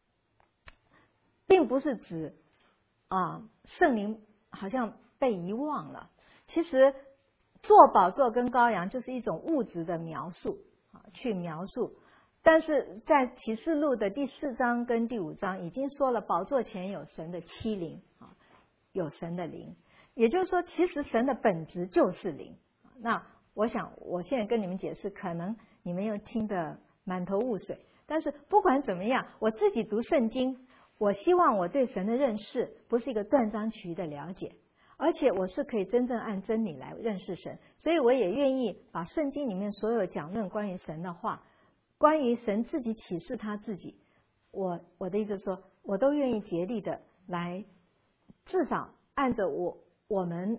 并不是指圣灵好像被遗忘了。其实坐宝座跟羔羊就是一种物质的描述去描述。但是在启示录的第4章跟第5章已经说了，宝座前有神的7灵有神的灵，也就是说其实神的本质就是灵。那我想我现在跟你们解释，可能你们又听得满头雾水，但是不管怎么样，我自己读圣经，我希望我对神的认识不是一个断章取义的了解，而且我是可以真正按真理来认识神。所以我也愿意把圣经里面所有讲论关于神的话，关于神自己启示他自己，我的意思是说，我都愿意竭力的来，至少按着我们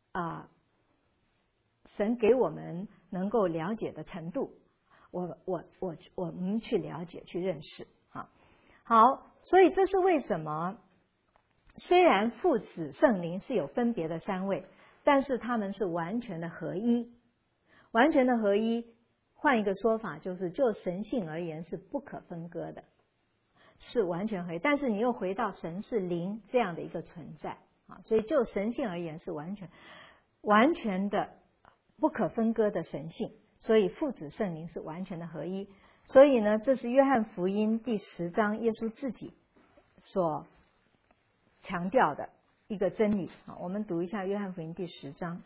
神给我们能够了解的程度，我们去了解去认识好，所以这是为什么虽然父子圣灵是有分别的3位，但是他们是完全的合一。完全的合一，换一个说法就是就神性而言是不可分割的，是完全合一。但是你又回到神是灵这样的一个存在所以就神性而言是完全的不可分割的神性。所以父子圣灵是完全的合一。所以呢，这是约翰福音第10章耶稣自己所强调的一个真理我们读一下约翰福音第10章。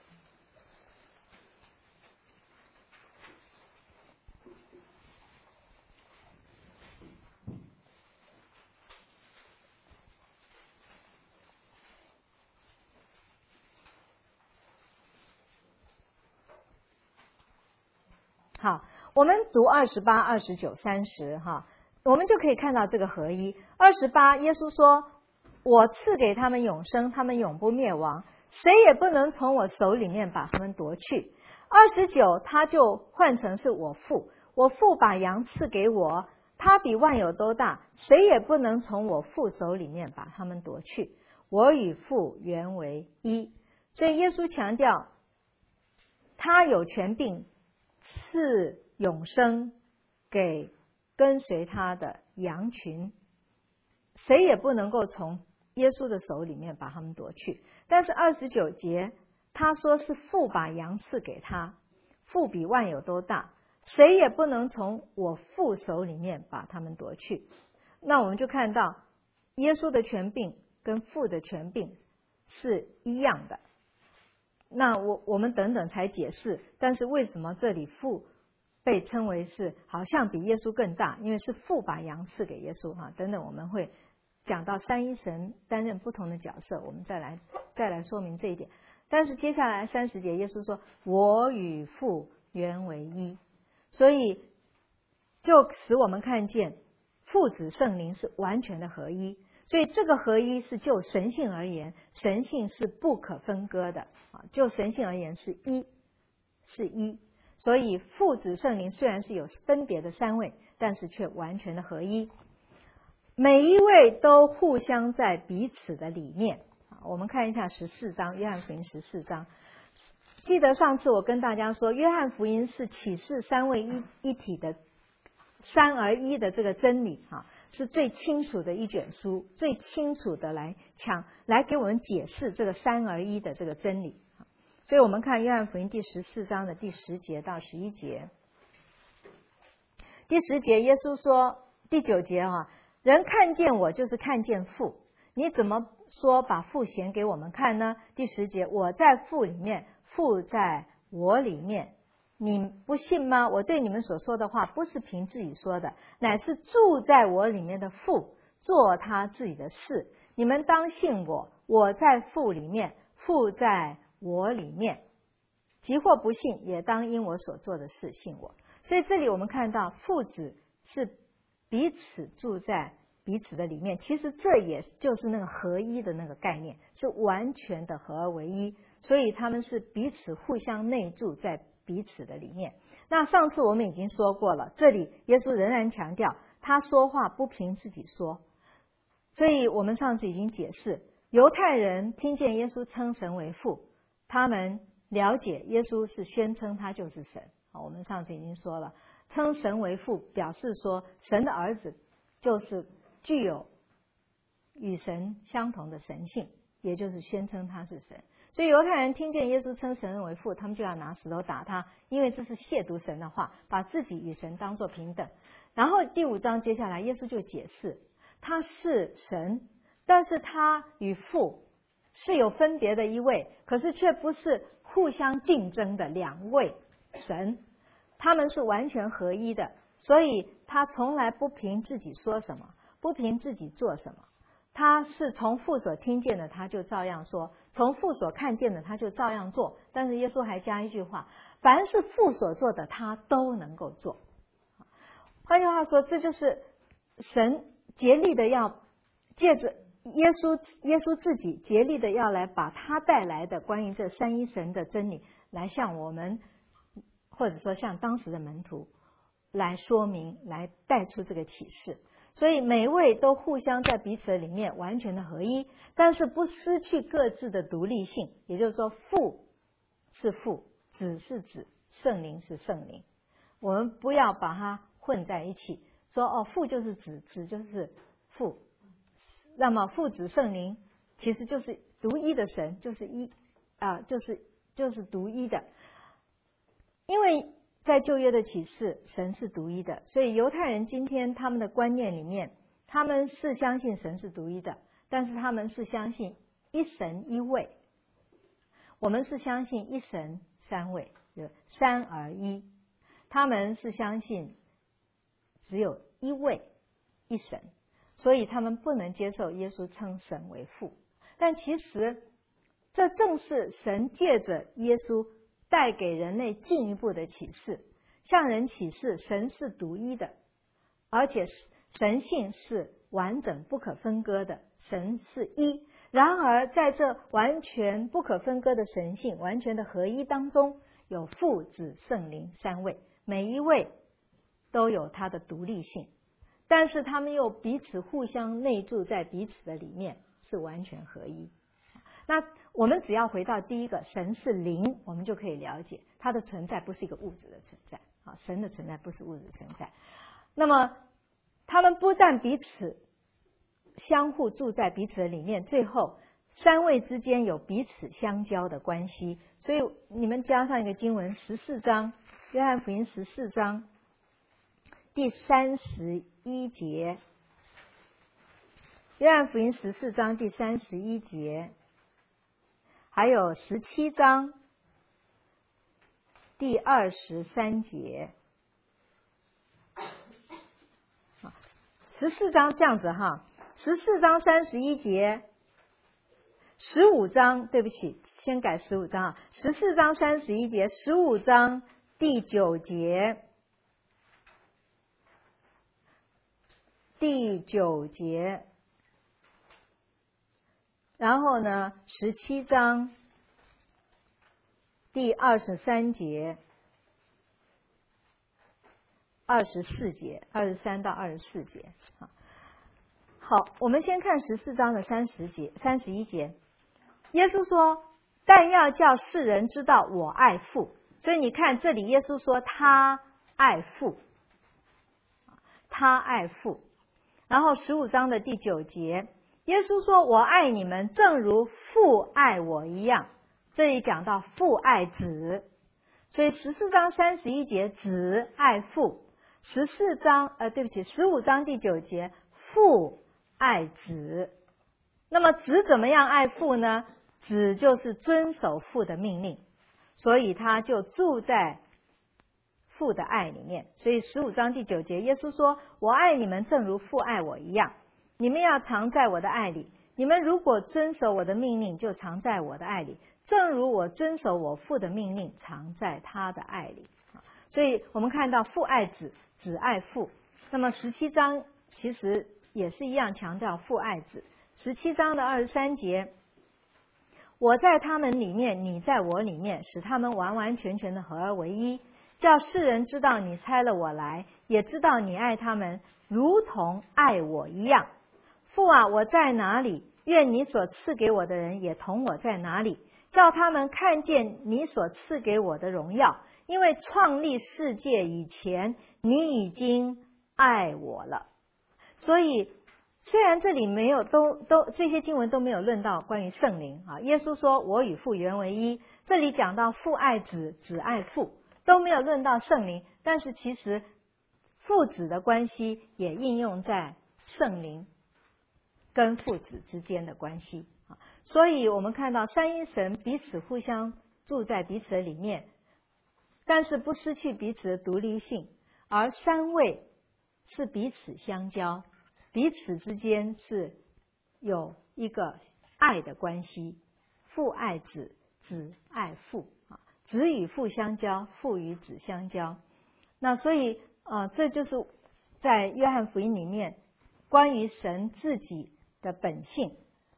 好，我们读28、29、30我们就可以看到这个合一。28，耶稣说：“我赐给他们永生，他们永不灭亡，谁也不能从我手里面把他们夺去。”29，他就换成是我父把羊赐给我，他比万有都大，谁也不能从我父手里面把他们夺去。我与父原为一。所以耶稣强调，他有权柄赐永生给跟随他的羊群，谁也不能够从耶稣的手里面把他们夺去。但是29节他说是父把羊赐给他，父比万有都大，谁也不能从我父手里面把他们夺去。那我们就看到耶稣的权柄跟父的权柄是一样的。那我们等等才解释，但是为什么这里父被称为是好像比耶稣更大？因为是父把羊赐给耶稣等等我们会讲到三一神担任不同的角色，我们再来说明这一点。但是接下来30节耶稣说：“我与父原为一。”所以就使我们看见父子圣灵是完全的合一。所以这个合一是就神性而言，神性是不可分割的啊，就神性而言是一，是一。所以父子圣灵虽然是有分别的三位，但是却完全的合一。每一位都互相在彼此的里面。我们看一下14章，约翰福音14章。记得上次我跟大家说，约翰福音是启示三位一体的三而一的这个真理啊，是最清楚的一卷书，最清楚的来给我们解释这个三而一的这个真理。所以我们看约翰福音第14章的第10节到11节。第10节耶稣说，第9节啊，人看见我就是看见父，你怎么说把父显给我们看呢？第10节，我在父里面，父在我里面，你不信吗？我对你们所说的话不是凭自己说的，乃是住在我里面的父做他自己的事。你们当信我，我在父里面，父在我里面。即或不信，也当因我所做的事信我。所以这里我们看到父子是彼此住在彼此的里面，其实这也就是那个合一的那个概念，是完全的合而为一。所以他们是彼此互相内住在彼此的里面。那上次我们已经说过了，这里耶稣仍然强调他说话不凭自己说。所以我们上次已经解释，犹太人听见耶稣称神为父，他们了解耶稣是宣称他就是神。我们上次已经说了，称神为父表示说神的儿子就是具有与神相同的神性，也就是宣称他是神。所以犹太人听见耶稣称神为父，他们就要拿石头打他，因为这是亵渎神的话，把自己与神当作平等。然后第5章接下来耶稣就解释，他是神，但是他与父是有分别的一位，可是却不是互相竞争的两位神，他们是完全合一的。所以他从来不凭自己说什么，不凭自己做什么，他是从父所听见的他就照样说，从父所看见的他就照样做。但是耶稣还加一句话，凡是父所做的他都能够做。换句话说，这就是神竭力的要借着耶稣自己竭力的要来把他带来的关于这三一神的真理来向我们，或者说向当时的门徒来说明，来带出这个启示。所以每位都互相在彼此的里面完全的合一，但是不失去各自的独立性。也就是说，父是父，子是子，圣灵是圣灵，我们不要把它混在一起，说父就是子，子就是父，那么父子圣灵其实就是独一的神，就是就是独一的。因为在旧约的启示，神是独一的，所以犹太人今天他们的观念里面，他们是相信神是独一的，但是他们是相信一神一位。我们是相信一神三位，三而一。他们是相信只有一位一神，所以他们不能接受耶稣称神为父。但其实这正是神借着耶稣带给人类进一步的启示，向人启示神是独一的，而且神性是完整不可分割的，神是一。然而在这完全不可分割的神性完全的合一当中，有父子圣灵三位，每一位都有他的独立性，但是他们又彼此互相内住在彼此的里面，是完全合一。那我们只要回到第一个，神是灵，我们就可以了解它的存在不是一个物质的存在啊，神的存在不是物质存在。那么他们不但彼此相互住在彼此的里面，最后三位之间有彼此相交的关系。所以你们加上一个经文，14章，约翰福音14章第31节，约翰福音14章第31节，还有17章第23节。14章这样子哈，14章31节，15章对不起，先改15章啊，14章31节，15章第9节第9节，然后呢17章第23节、24节，23到24节。好，我们先看14章的31节。耶稣说：“但要叫世人知道我爱父。”所以你看这里，耶稣说他爱父，他爱父。然后15章的第9节，耶稣说：“我爱你们，正如父爱我一样。”这里讲到父爱子，所以14章31节子爱父，15章第9节父爱子。那么子怎么样爱父呢？子就是遵守父的命令，所以他就住在父的爱里面。所以15章第9节，耶稣说：“我爱你们，正如父爱我一样。你们要常在我的爱里。你们如果遵守我的命令，就常在我的爱里，正如我遵守我父的命令，常在他的爱里。”所以我们看到父爱子，子爱父。那么17章其实也是一样强调父爱子。17章的23节，我在他们里面，你在我里面，使他们完完全全的合而为一，叫世人知道你差了我来，也知道你爱他们，如同爱我一样。父啊，我在哪里？愿你所赐给我的人也同我在哪里，叫他们看见你所赐给我的荣耀。因为创立世界以前，你已经爱我了。所以虽然这里没有这些经文都没有论到关于圣灵啊，耶稣说我与父原为一，这里讲到父爱子，子爱父，都没有论到圣灵，但是其实父子的关系也应用在圣灵跟父子之间的关系啊。所以我们看到三一神彼此互相住在彼此的里面，但是不失去彼此的独立性，而三位是彼此相交，彼此之间是有一个爱的关系，父爱子，子爱父啊，子与父相交，父与子相交。那所以这就是在约翰福音里面关于神自己的本性，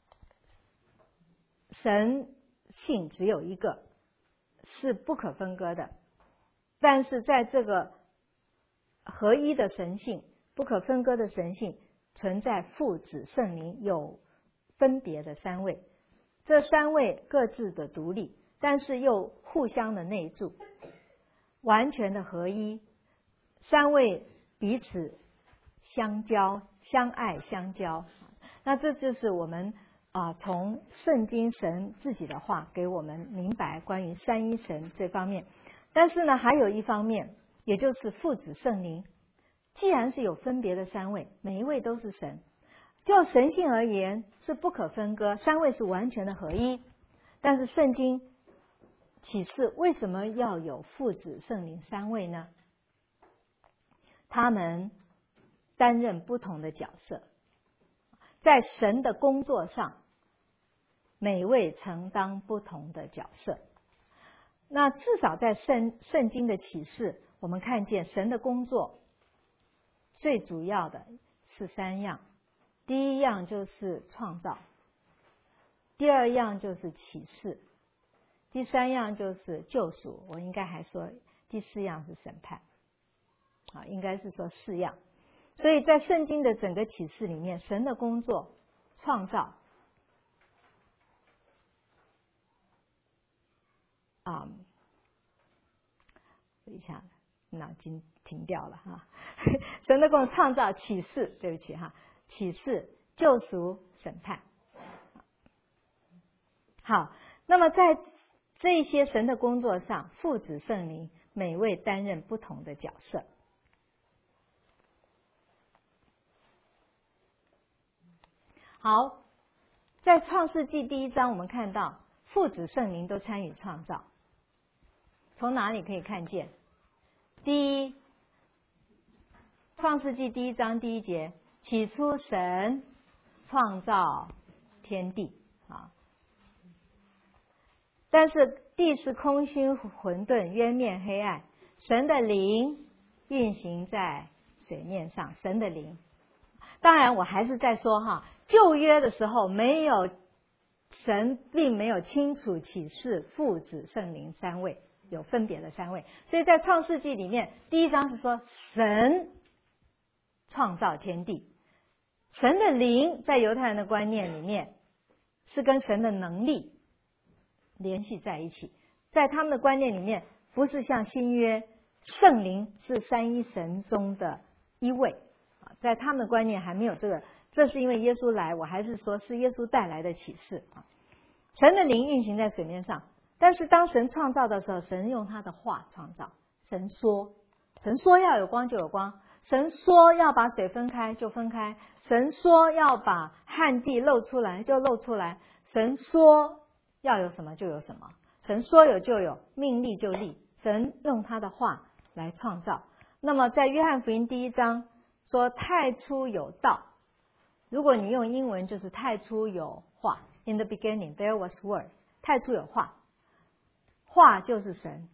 神性只有一个，是不可分割的，但是在这个合一的神性，不可分割的神性，存在父子圣灵有分别的三位，这三位各自的独立，但是又互相的内住，完全的合一，三位彼此相交，相爱相交。那这就是我们从圣经神自己的话给我们明白关于三一神这方面。但是呢，还有一方面，也就是父子圣灵，既然是有分别的三位，每一位都是神，就神性而言是不可分割，三位是完全的合一。但是圣经启示为什么要有父子圣灵三位呢？他们担任不同的角色，在神的工作上，每位承担不同的角色。那至少在圣经的启示，我们看见神的工作最主要的是三样。第一样就是创造，第二样就是启示，第三样就是救赎，我应该还说第四样是审判应该是说四样。所以在圣经的整个启示里面，神的工作创造一下脑筋停掉了哈。神的工作创造、启示，对不起哈，启示、救赎、审判。好，那么在这些神的工作上，父子圣灵每位担任不同的角色。好，在创世纪第1章，我们看到父子圣灵都参与创造。从哪里可以看见？创世纪第1章第1节，起初神创造天地但是地是空虚混沌，渊面黑暗，神的灵运行在水面上，神的灵。 当然，我还是在说哈，旧约的时候神并没有清楚启示父子圣灵三位有分别的三位，所以在创世纪里面，第一章是说神创造天地，神的灵在犹太人的观念里面是跟神的能力联系在一起，在他们的观念里面，不是像新约圣灵是三一神中的一位，在他们的观念还没有这个，这是因为耶稣来，我还是说是耶稣带来的启示啊。神的灵运行在水面上，但是当神创造的时候，神用他的话创造。神说要有光就有光，神说要把水分开就分开，神说要把旱地露出来就露出来，神说要有什么就有什么，神说有就有，命立就立，神用他的话来创造。那么在约翰福音第一章说太初有道，如果你用英文就是太初有话， In the beginning there was word， 太初有话，话就是神，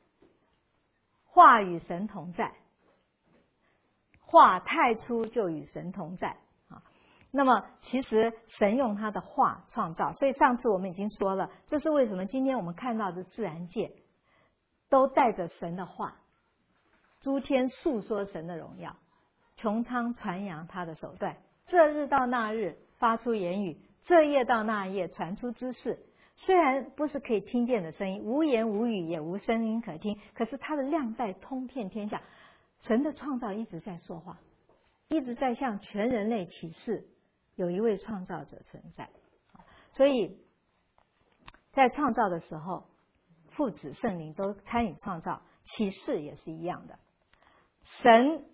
话与神同在，话太初就与神同在啊。那么其实神用他的话创造，所以上次我们已经说了，这是为什么今天我们看到的自然界都带着神的话，诸天述说神的荣耀，穹苍传扬他的手段，这日到那日发出言语，这夜到那夜传出知识。虽然不是可以听见的声音，无言无语也无声音可听，可是他的亮带通遍天下。神的创造一直在说话，一直在向全人类启示有一位创造者存在。所以在创造的时候，父子圣灵都参与创造，启示也是一样的。神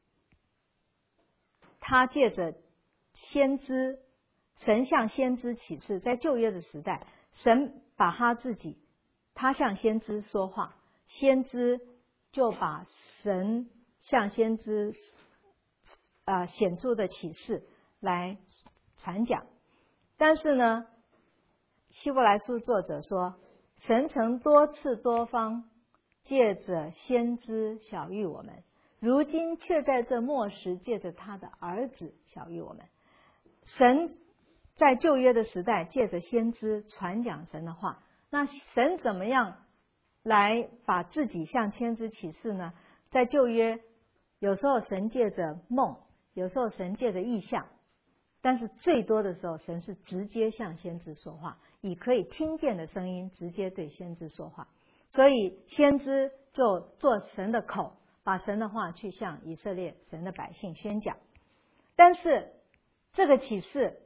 他借着先知，神向先知启示，在旧约的时代，神把他向先知说话，先知就把神向先知显著的启示来传讲。但是呢，希伯来书作者说，神曾多次多方借着先知晓谕我们，如今却在这末时借着他的儿子晓谕我们。神在旧约的时代借着先知传讲神的话，那神怎么样来把自己向先知启示呢？在旧约有时候神借着梦，有时候神借着异象，但是最多的时候神是直接向先知说话，以可以听见的声音直接对先知说话。所以先知就做神的口，把神的话去向以色列神的百姓宣讲。但是这个启示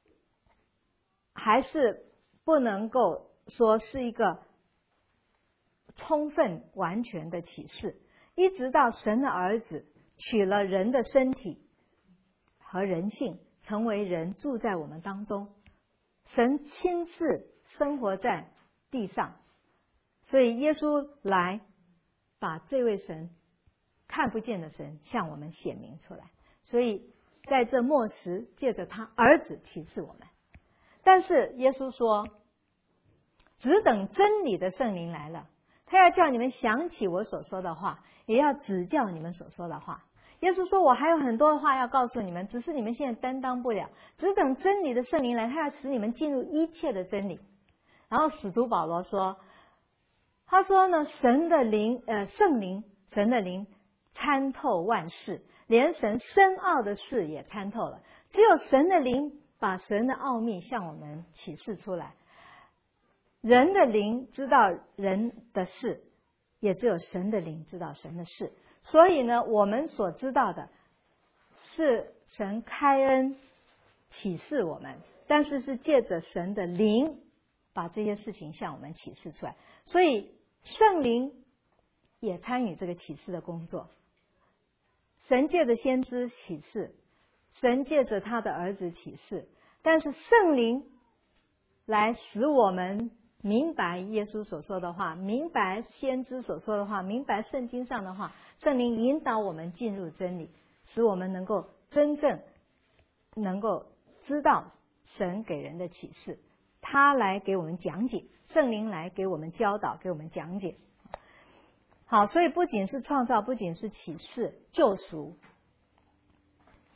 还是不能够说是一个充分完全的启示，一直到神的儿子取了人的身体和人性，成为人住在我们当中，神亲自生活在地上，所以耶稣来把这位神看不见的神向我们显明出来，所以在这末时借着他儿子启示我们。但是耶稣说，只等真理的圣灵来了，他要叫你们想起我所说的话，也要指教你们所说的话。耶稣说，我还有很多话要告诉你们，只是你们现在担当不了，只等真理的圣灵来，他要使你们进入一切的真理。然后使徒保罗说，他说呢，圣灵神的灵参透万事，连神深奥的事也参透了。只有神的灵把神的奥秘向我们启示出来，人的灵知道人的事，也只有神的灵知道神的事。所以呢，我们所知道的是神开恩启示我们，但是是借着神的灵把这些事情向我们启示出来。所以圣灵也参与这个启示的工作。神借着先知启示，神借着他的儿子启示，但是圣灵来使我们明白耶稣所说的话，明白先知所说的话，明白圣经上的话。圣灵引导我们进入真理，使我们能够真正能够知道神给人的启示，他来给我们讲解，圣灵来给我们教导，给我们讲解。好，所以不仅是创造，不仅是启示、救赎，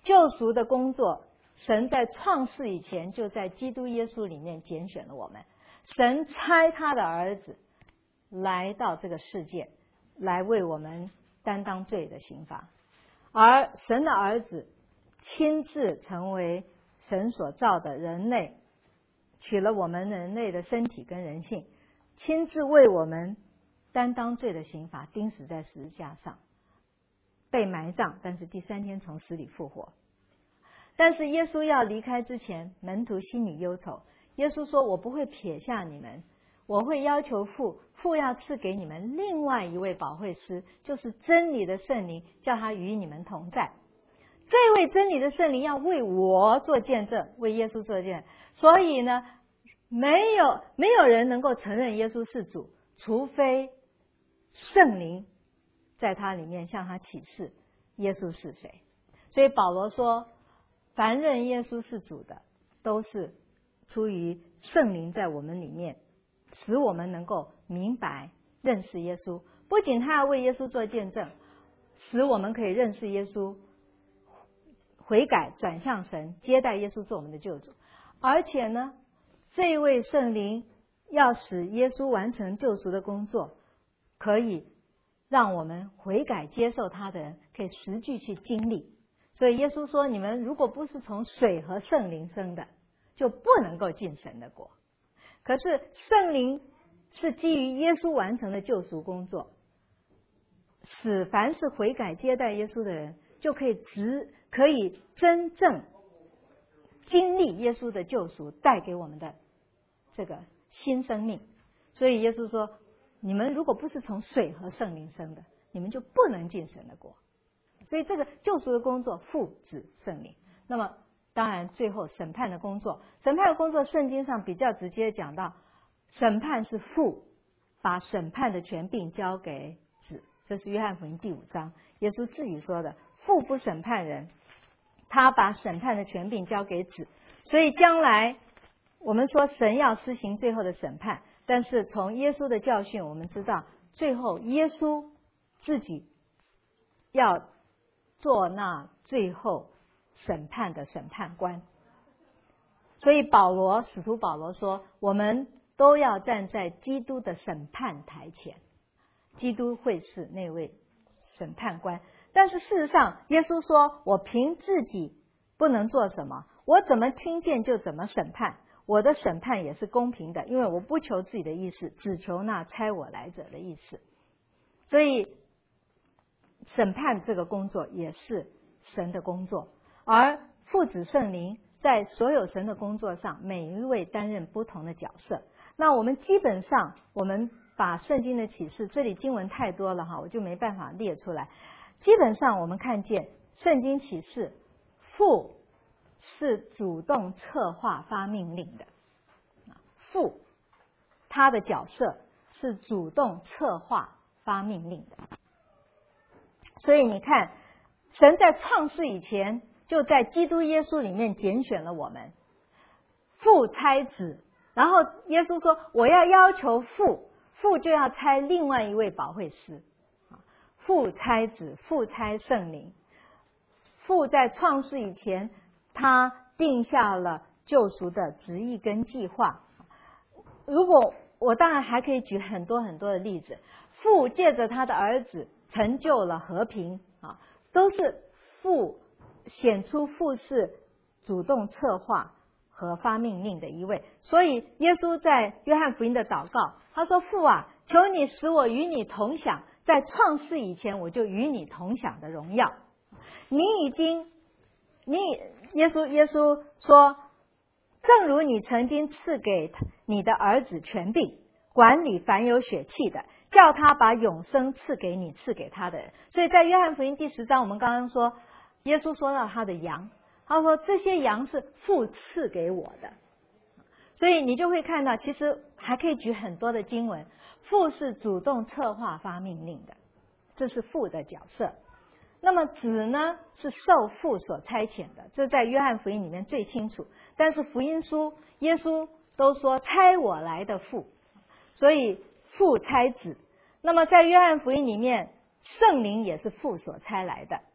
救赎的工作，神在创世以前就在基督耶稣里面拣选了我们。神差他的儿子来到这个世界，来为我们担当罪的刑罚，而神的儿子亲自成为神所造的人类，取了我们人类的身体跟人性，亲自为我们担当罪的刑罚，钉死在十字架上，被埋葬，但是第3天从死里复活。但是耶稣要离开之前，门徒心里忧愁。耶稣说，我不会撇下你们，我会要求父要赐给你们另外一位保惠师，就是真理的圣灵，叫他与你们同在。这位真理的圣灵要为我做见证，为耶稣做见证。所以呢，没有人能够承认耶稣是主，除非圣灵在他里面向他启示耶稣是谁。所以保罗说，凡认耶稣是主的，都是出于圣灵在我们里面，使我们能够明白认识耶稣。不仅他要为耶稣做见证，使我们可以认识耶稣，悔改转向神，接待耶稣做我们的救主。而且呢，这位圣灵要使耶稣完成救赎的工作，可以让我们悔改接受他的人可以实际去经历。所以耶稣说，你们如果不是从水和圣灵生的，就不能够进神的国。可是圣灵是基于耶稣完成的救赎工作，使凡是悔改接待耶稣的人，就可以真正经历耶稣的救赎带给我们的这个新生命。所以耶稣说，你们如果不是从水和圣灵生的，你们就不能进神的国。所以这个救赎的工作，父子圣灵。那么当然最后审判的工作，圣经上比较直接讲到，审判是父把审判的权柄交给子，这是约翰福音第5章耶稣自己说的，父不审判人，他把审判的权柄交给子。所以将来我们说神要施行最后的审判，但是从耶稣的教训我们知道，最后耶稣自己要做那最后审判的审判官。所以使徒保罗说，我们都要站在基督的审判台前，基督会是那位审判官。但是事实上耶稣说，我凭自己不能做什么，我怎么听见就怎么审判，我的审判也是公平的，因为我不求自己的意思，只求那差我来者的意思。所以审判这个工作也是神的工作，而父子圣灵在所有神的工作上，每一位担任不同的角色。那我们基本上我们把圣经的启示，这里经文太多了我就没办法列出来。基本上我们看见圣经启示，父是主动策划发命令的，父他的角色是主动策划发命令的。所以你看，神在创世以前就在基督耶稣里面拣选了我们，父差子，然后耶稣说我要求父就要差另外一位保惠师，父差子，父差圣灵。父在创世以前他定下了救赎的旨意跟计划。如果我当然还可以举很多很多的例子，父借着他的儿子成就了和平都是父显出父是主动策划和发命令的一位。所以耶稣在约翰福音的祷告，他说，父啊，求你使我与你同享在创世以前我就与你同享的荣耀。耶稣说，正如你曾经赐给你的儿子权柄管理凡有血气的，叫他把永生赐给你赐给他的人。所以在约翰福音第10章，我们刚刚说耶稣说到他的羊，他说这些羊是父赐给我的。所以你就会看到，其实还可以举很多的经文，父是主动策划发命令的，这是父的角色。那么子呢，是受父所差遣的，这在约翰福音里面最清楚。但是福音书耶稣都说差我来的父，所以父差子。那么在约翰福音里面，圣灵也是父所差来的。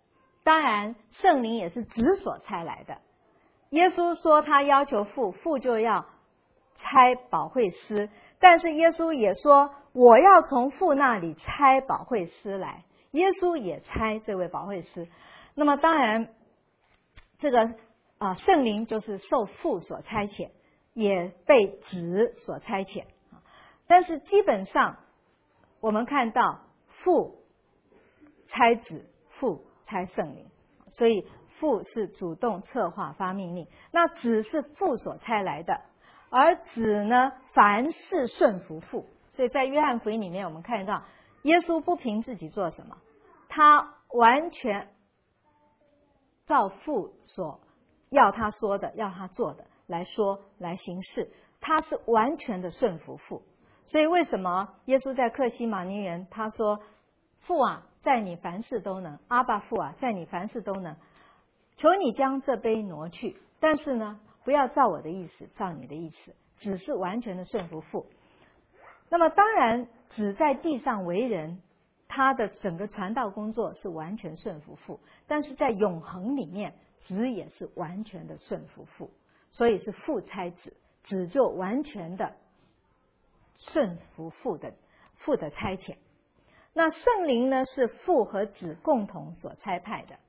当然圣灵也是子所差来的。耶稣说他要求父，父就要差保惠师，但是耶稣也说我要从父那里差保惠师来，耶稣也差这位保惠师。那么当然这个圣灵就是受父所差遣，也被子所差遣。但是基本上我们看到父差子，父差圣灵，所以父是主动策划发命令，那子是父所差来的，而子呢凡事顺服父。所以在约翰福音里面我们看到耶稣不凭自己做什么，他完全照父所要他说的要他做的来说来行事，他是完全的顺服父。所以为什么耶稣在客西马尼园他说父啊在你凡事都能，阿爸父啊在你凡事都能，求你将这杯挪去，但是呢不要照我的意思，照你的意思，只是完全的顺服父。那么当然子在地上为人，他的整个传道工作是完全顺服父，但是在永恒里面子也是完全的顺服父，所以是父差子，子就完全的顺服父的差遣。那圣灵呢是父和子共同所差派的，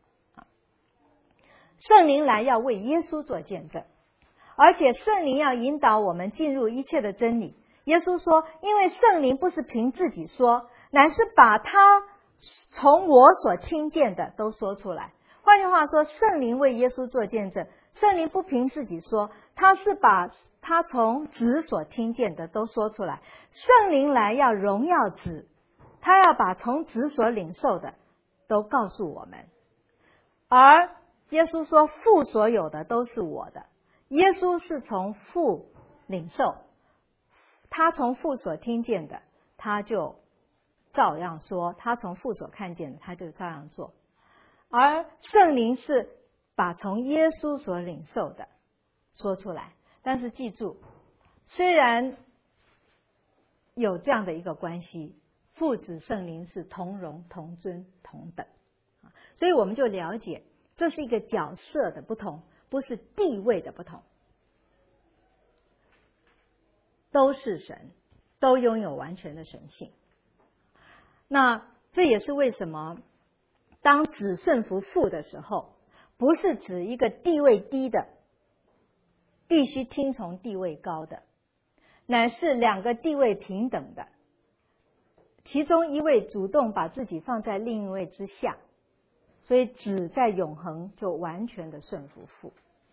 圣灵来要为耶稣做见证，而且圣灵要引导我们进入一切的真理。耶稣说因为圣灵不是凭自己说，乃是把他从我所听见的都说出来。换句话说，圣灵为耶稣做见证，圣灵不凭自己说，他是把他从子所听见的都说出来。圣灵来要荣耀子，他要把从子所领受的都告诉我们。而耶稣说父所有的都是我的，耶稣是从父领受，他从父所听见的他就照样说，他从父所看见的他就照样做。而圣灵是把从耶稣所领受的说出来。但是记住，虽然有这样的一个关系，父子圣灵是同荣同尊同等，所以我们就了解这是一个角色的不同，不是地位的不同，都是神，都拥有完全的神性。那这也是为什么当子顺服父的时候，不是指一个地位低的必须听从地位高的，乃是两个地位平等的，其中一位主动把自己放在另一位之下，所以子在永恒就完全的顺服父。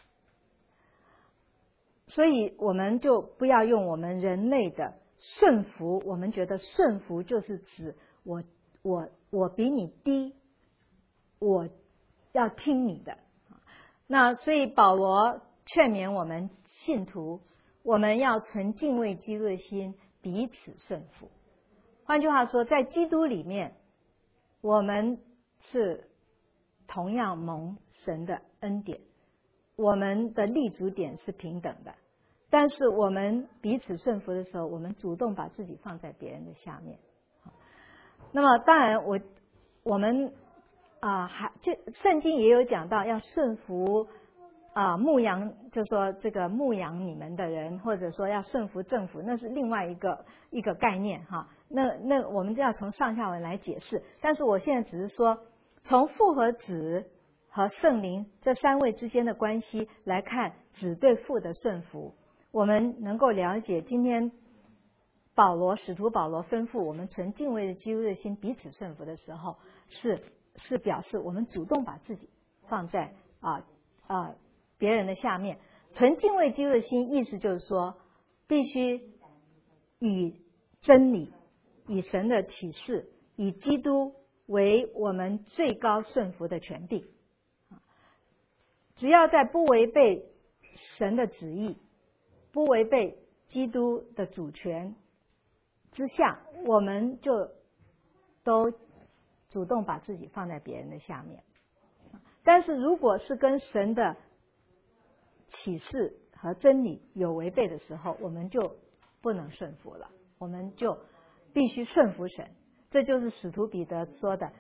所以我们就不要用我们人类的顺服，我们觉得顺服就是指我比你低，我要听你的。那所以保罗劝勉我们信徒，我们要存敬畏基督的心，彼此顺服。换句话说，在基督里面，我们是同样蒙神的恩典，我们的立足点是平等的，但是我们彼此顺服的时候，我们主动把自己放在别人的下面。那么当然我们圣经也有讲到要顺服牧羊，就说这个牧羊你们的人，或者说要顺服政府，那是另外一个概念哈。那我们就要从上下文来解释。但是我现在只是说，从父和子和圣灵这三位之间的关系来看子对父的顺服，我们能够了解今天使徒保罗吩咐我们存敬畏的基督的心彼此顺服的时候，是表示我们主动把自己放在别人的下面。存敬畏基督的心，意思就是说必须以真理，以神的启示，以基督为我们最高顺服的权柄。只要在不违背神的旨意，不违背基督的主权之下，我们就都主动把自己放在别人的下面。但是如果是跟神的启示和真理有违背的时候，我们就不能顺服了，我们就必须顺服神。这就是使徒彼得说的，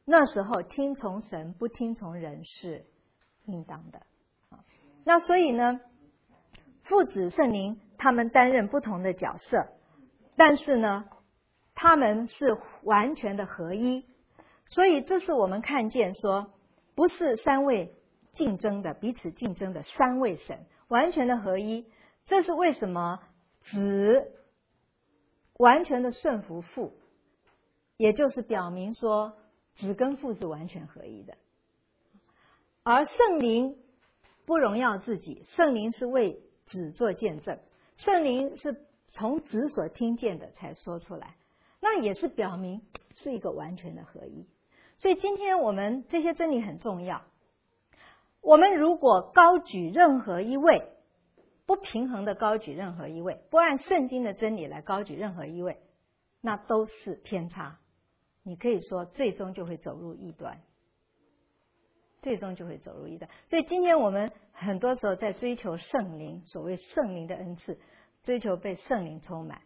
那时候听从神不听从人是应当的。那所以呢，父子圣灵他们担任不同的角色，但是呢他们是完全的合一。所以这是我们看见说，不是三位竞争的，彼此竞争的三位神，完全的合一。这是为什么子完全的顺服父，也就是表明说子跟父是完全合一的。而圣灵不荣耀自己，圣灵是为子做见证，圣灵是从子所听见的才说出来，那也是表明是一个完全的合一。所以今天我们这些真理很重要，我们如果高举任何一位，不平衡的高举任何一位，不按圣经的真理来高举任何一位，那都是偏差，你可以说最终就会走入异端，最终就会走入异端。所以今天我们很多时候在追求圣灵，所谓圣灵的恩赐，追求被圣灵充满，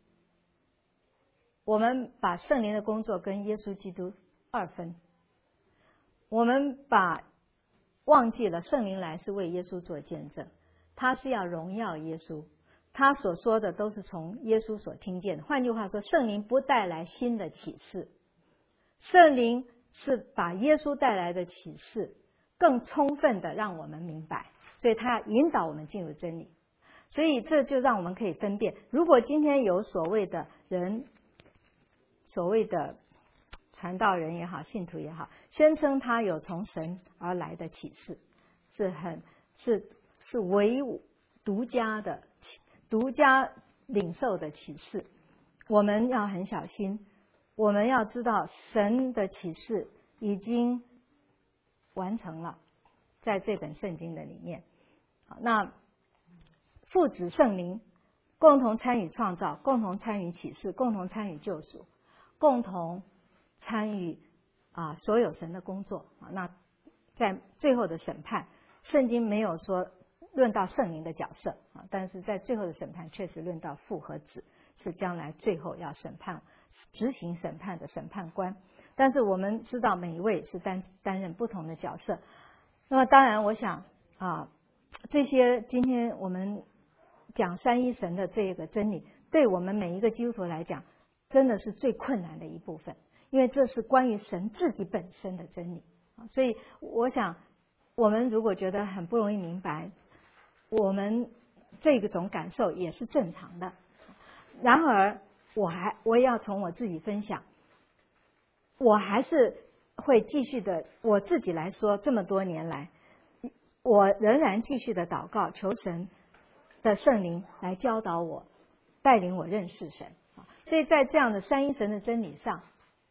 我们把圣灵的工作跟耶稣基督二分，我们忘记了圣灵来是为耶稣做见证，他是要荣耀耶稣，他所说的都是从耶稣所听见的。换句话说，圣灵不带来新的启示，圣灵是把耶稣带来的启示更充分的让我们明白，所以他要引导我们进入真理。所以这就让我们可以分辨，如果今天有所谓的人，所谓的传道人也好，信徒也好，宣称他有从神而来的启示，是唯独家领受的启示，我们要很小心。我们要知道神的启示已经完成了，在这本圣经的里面。那父子圣灵共同参与创造，共同参与启示，共同参与救赎，共同参与所有神的工作。那在最后的审判，圣经没有说论到圣灵的角色，但是在最后的审判确实论到父和子，是将来最后要审判执行审判的审判官。但是我们知道每一位是担任不同的角色。那么当然我想这些今天我们讲三一神的这个真理，对我们每一个基督徒来讲真的是最困难的一部分，因为这是关于神自己本身的真理。所以我想我们如果觉得很不容易明白，我们这种感受也是正常的。然而我也要从我自己分享，我还是会继续的，我自己来说，这么多年来我仍然继续的祷告，求神的圣灵来教导我，带领我认识神。所以在这样的三一神的真理上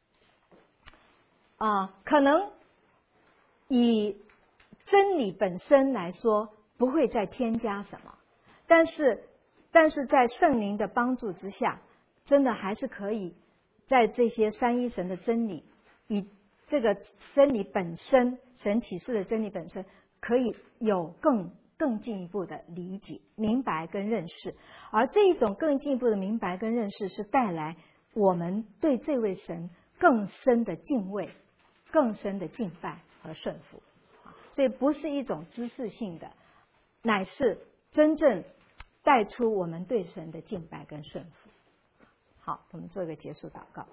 可能以真理本身来说不会再添加什么，但是在圣灵的帮助之下，真的还是可以在这些三一神的真理，以这个真理本身，神启示的真理本身，可以有更进一步的理解、明白跟认识。而这一种更进一步的明白跟认识，是带来我们对这位神更深的敬畏、更深的敬拜和顺服。所以不是一种知识性的，乃是真正带出我们对神的敬拜跟顺服。好，我们做一个结束祷告。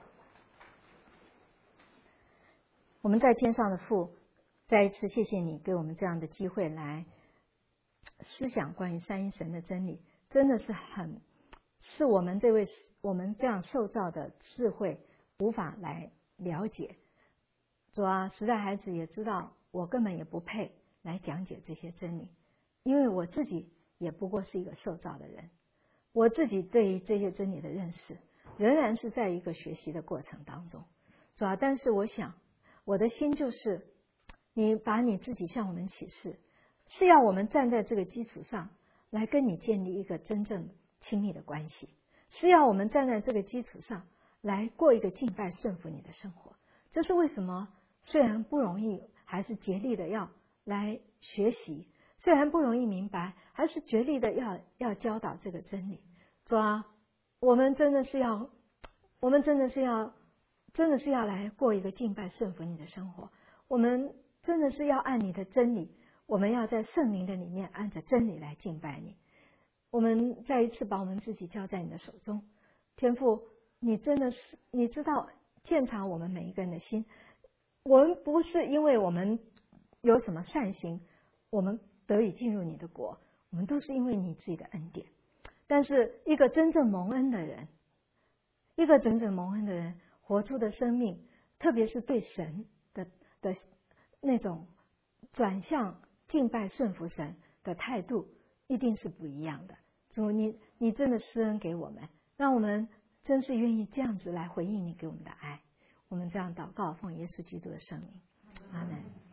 我们在天上的父，再一次谢谢你给我们这样的机会来思想关于三一神的真理，真的是我们这样受造的智慧无法来了解。主啊，时代孩子也知道我根本也不配来讲解这些真理，因为我自己也不过是一个受造的人，我自己对于这些真理的认识仍然是在一个学习的过程当中。主啊，但是我想我的心就是你把你自己向我们启示，是要我们站在这个基础上来跟你建立一个真正亲密的关系，是要我们站在这个基础上来过一个敬拜顺服你的生活。这是为什么虽然不容易，还是竭力的要来学习，虽然不容易明白，还是竭力的要教导这个真理。主啊，我们真的是要真的是要来过一个敬拜顺服你的生活，我们真的是要按你的真理，我们要在圣灵的里面按着真理来敬拜你。我们再一次把我们自己交在你的手中，天父，你真的是你知道鉴察我们每一个人的心，我们不是因为我们有什么善行，我们得以进入你的国，我们都是因为你自己的恩典。但是一个真正蒙恩的人，一个真正蒙恩的人活出的生命，特别是对神的那种转向敬拜顺服神的态度，一定是不一样的。主，你真的施恩给我们，让我们真是愿意这样子来回应你给我们的爱。我们这样祷告，奉耶稣基督的圣名，阿门。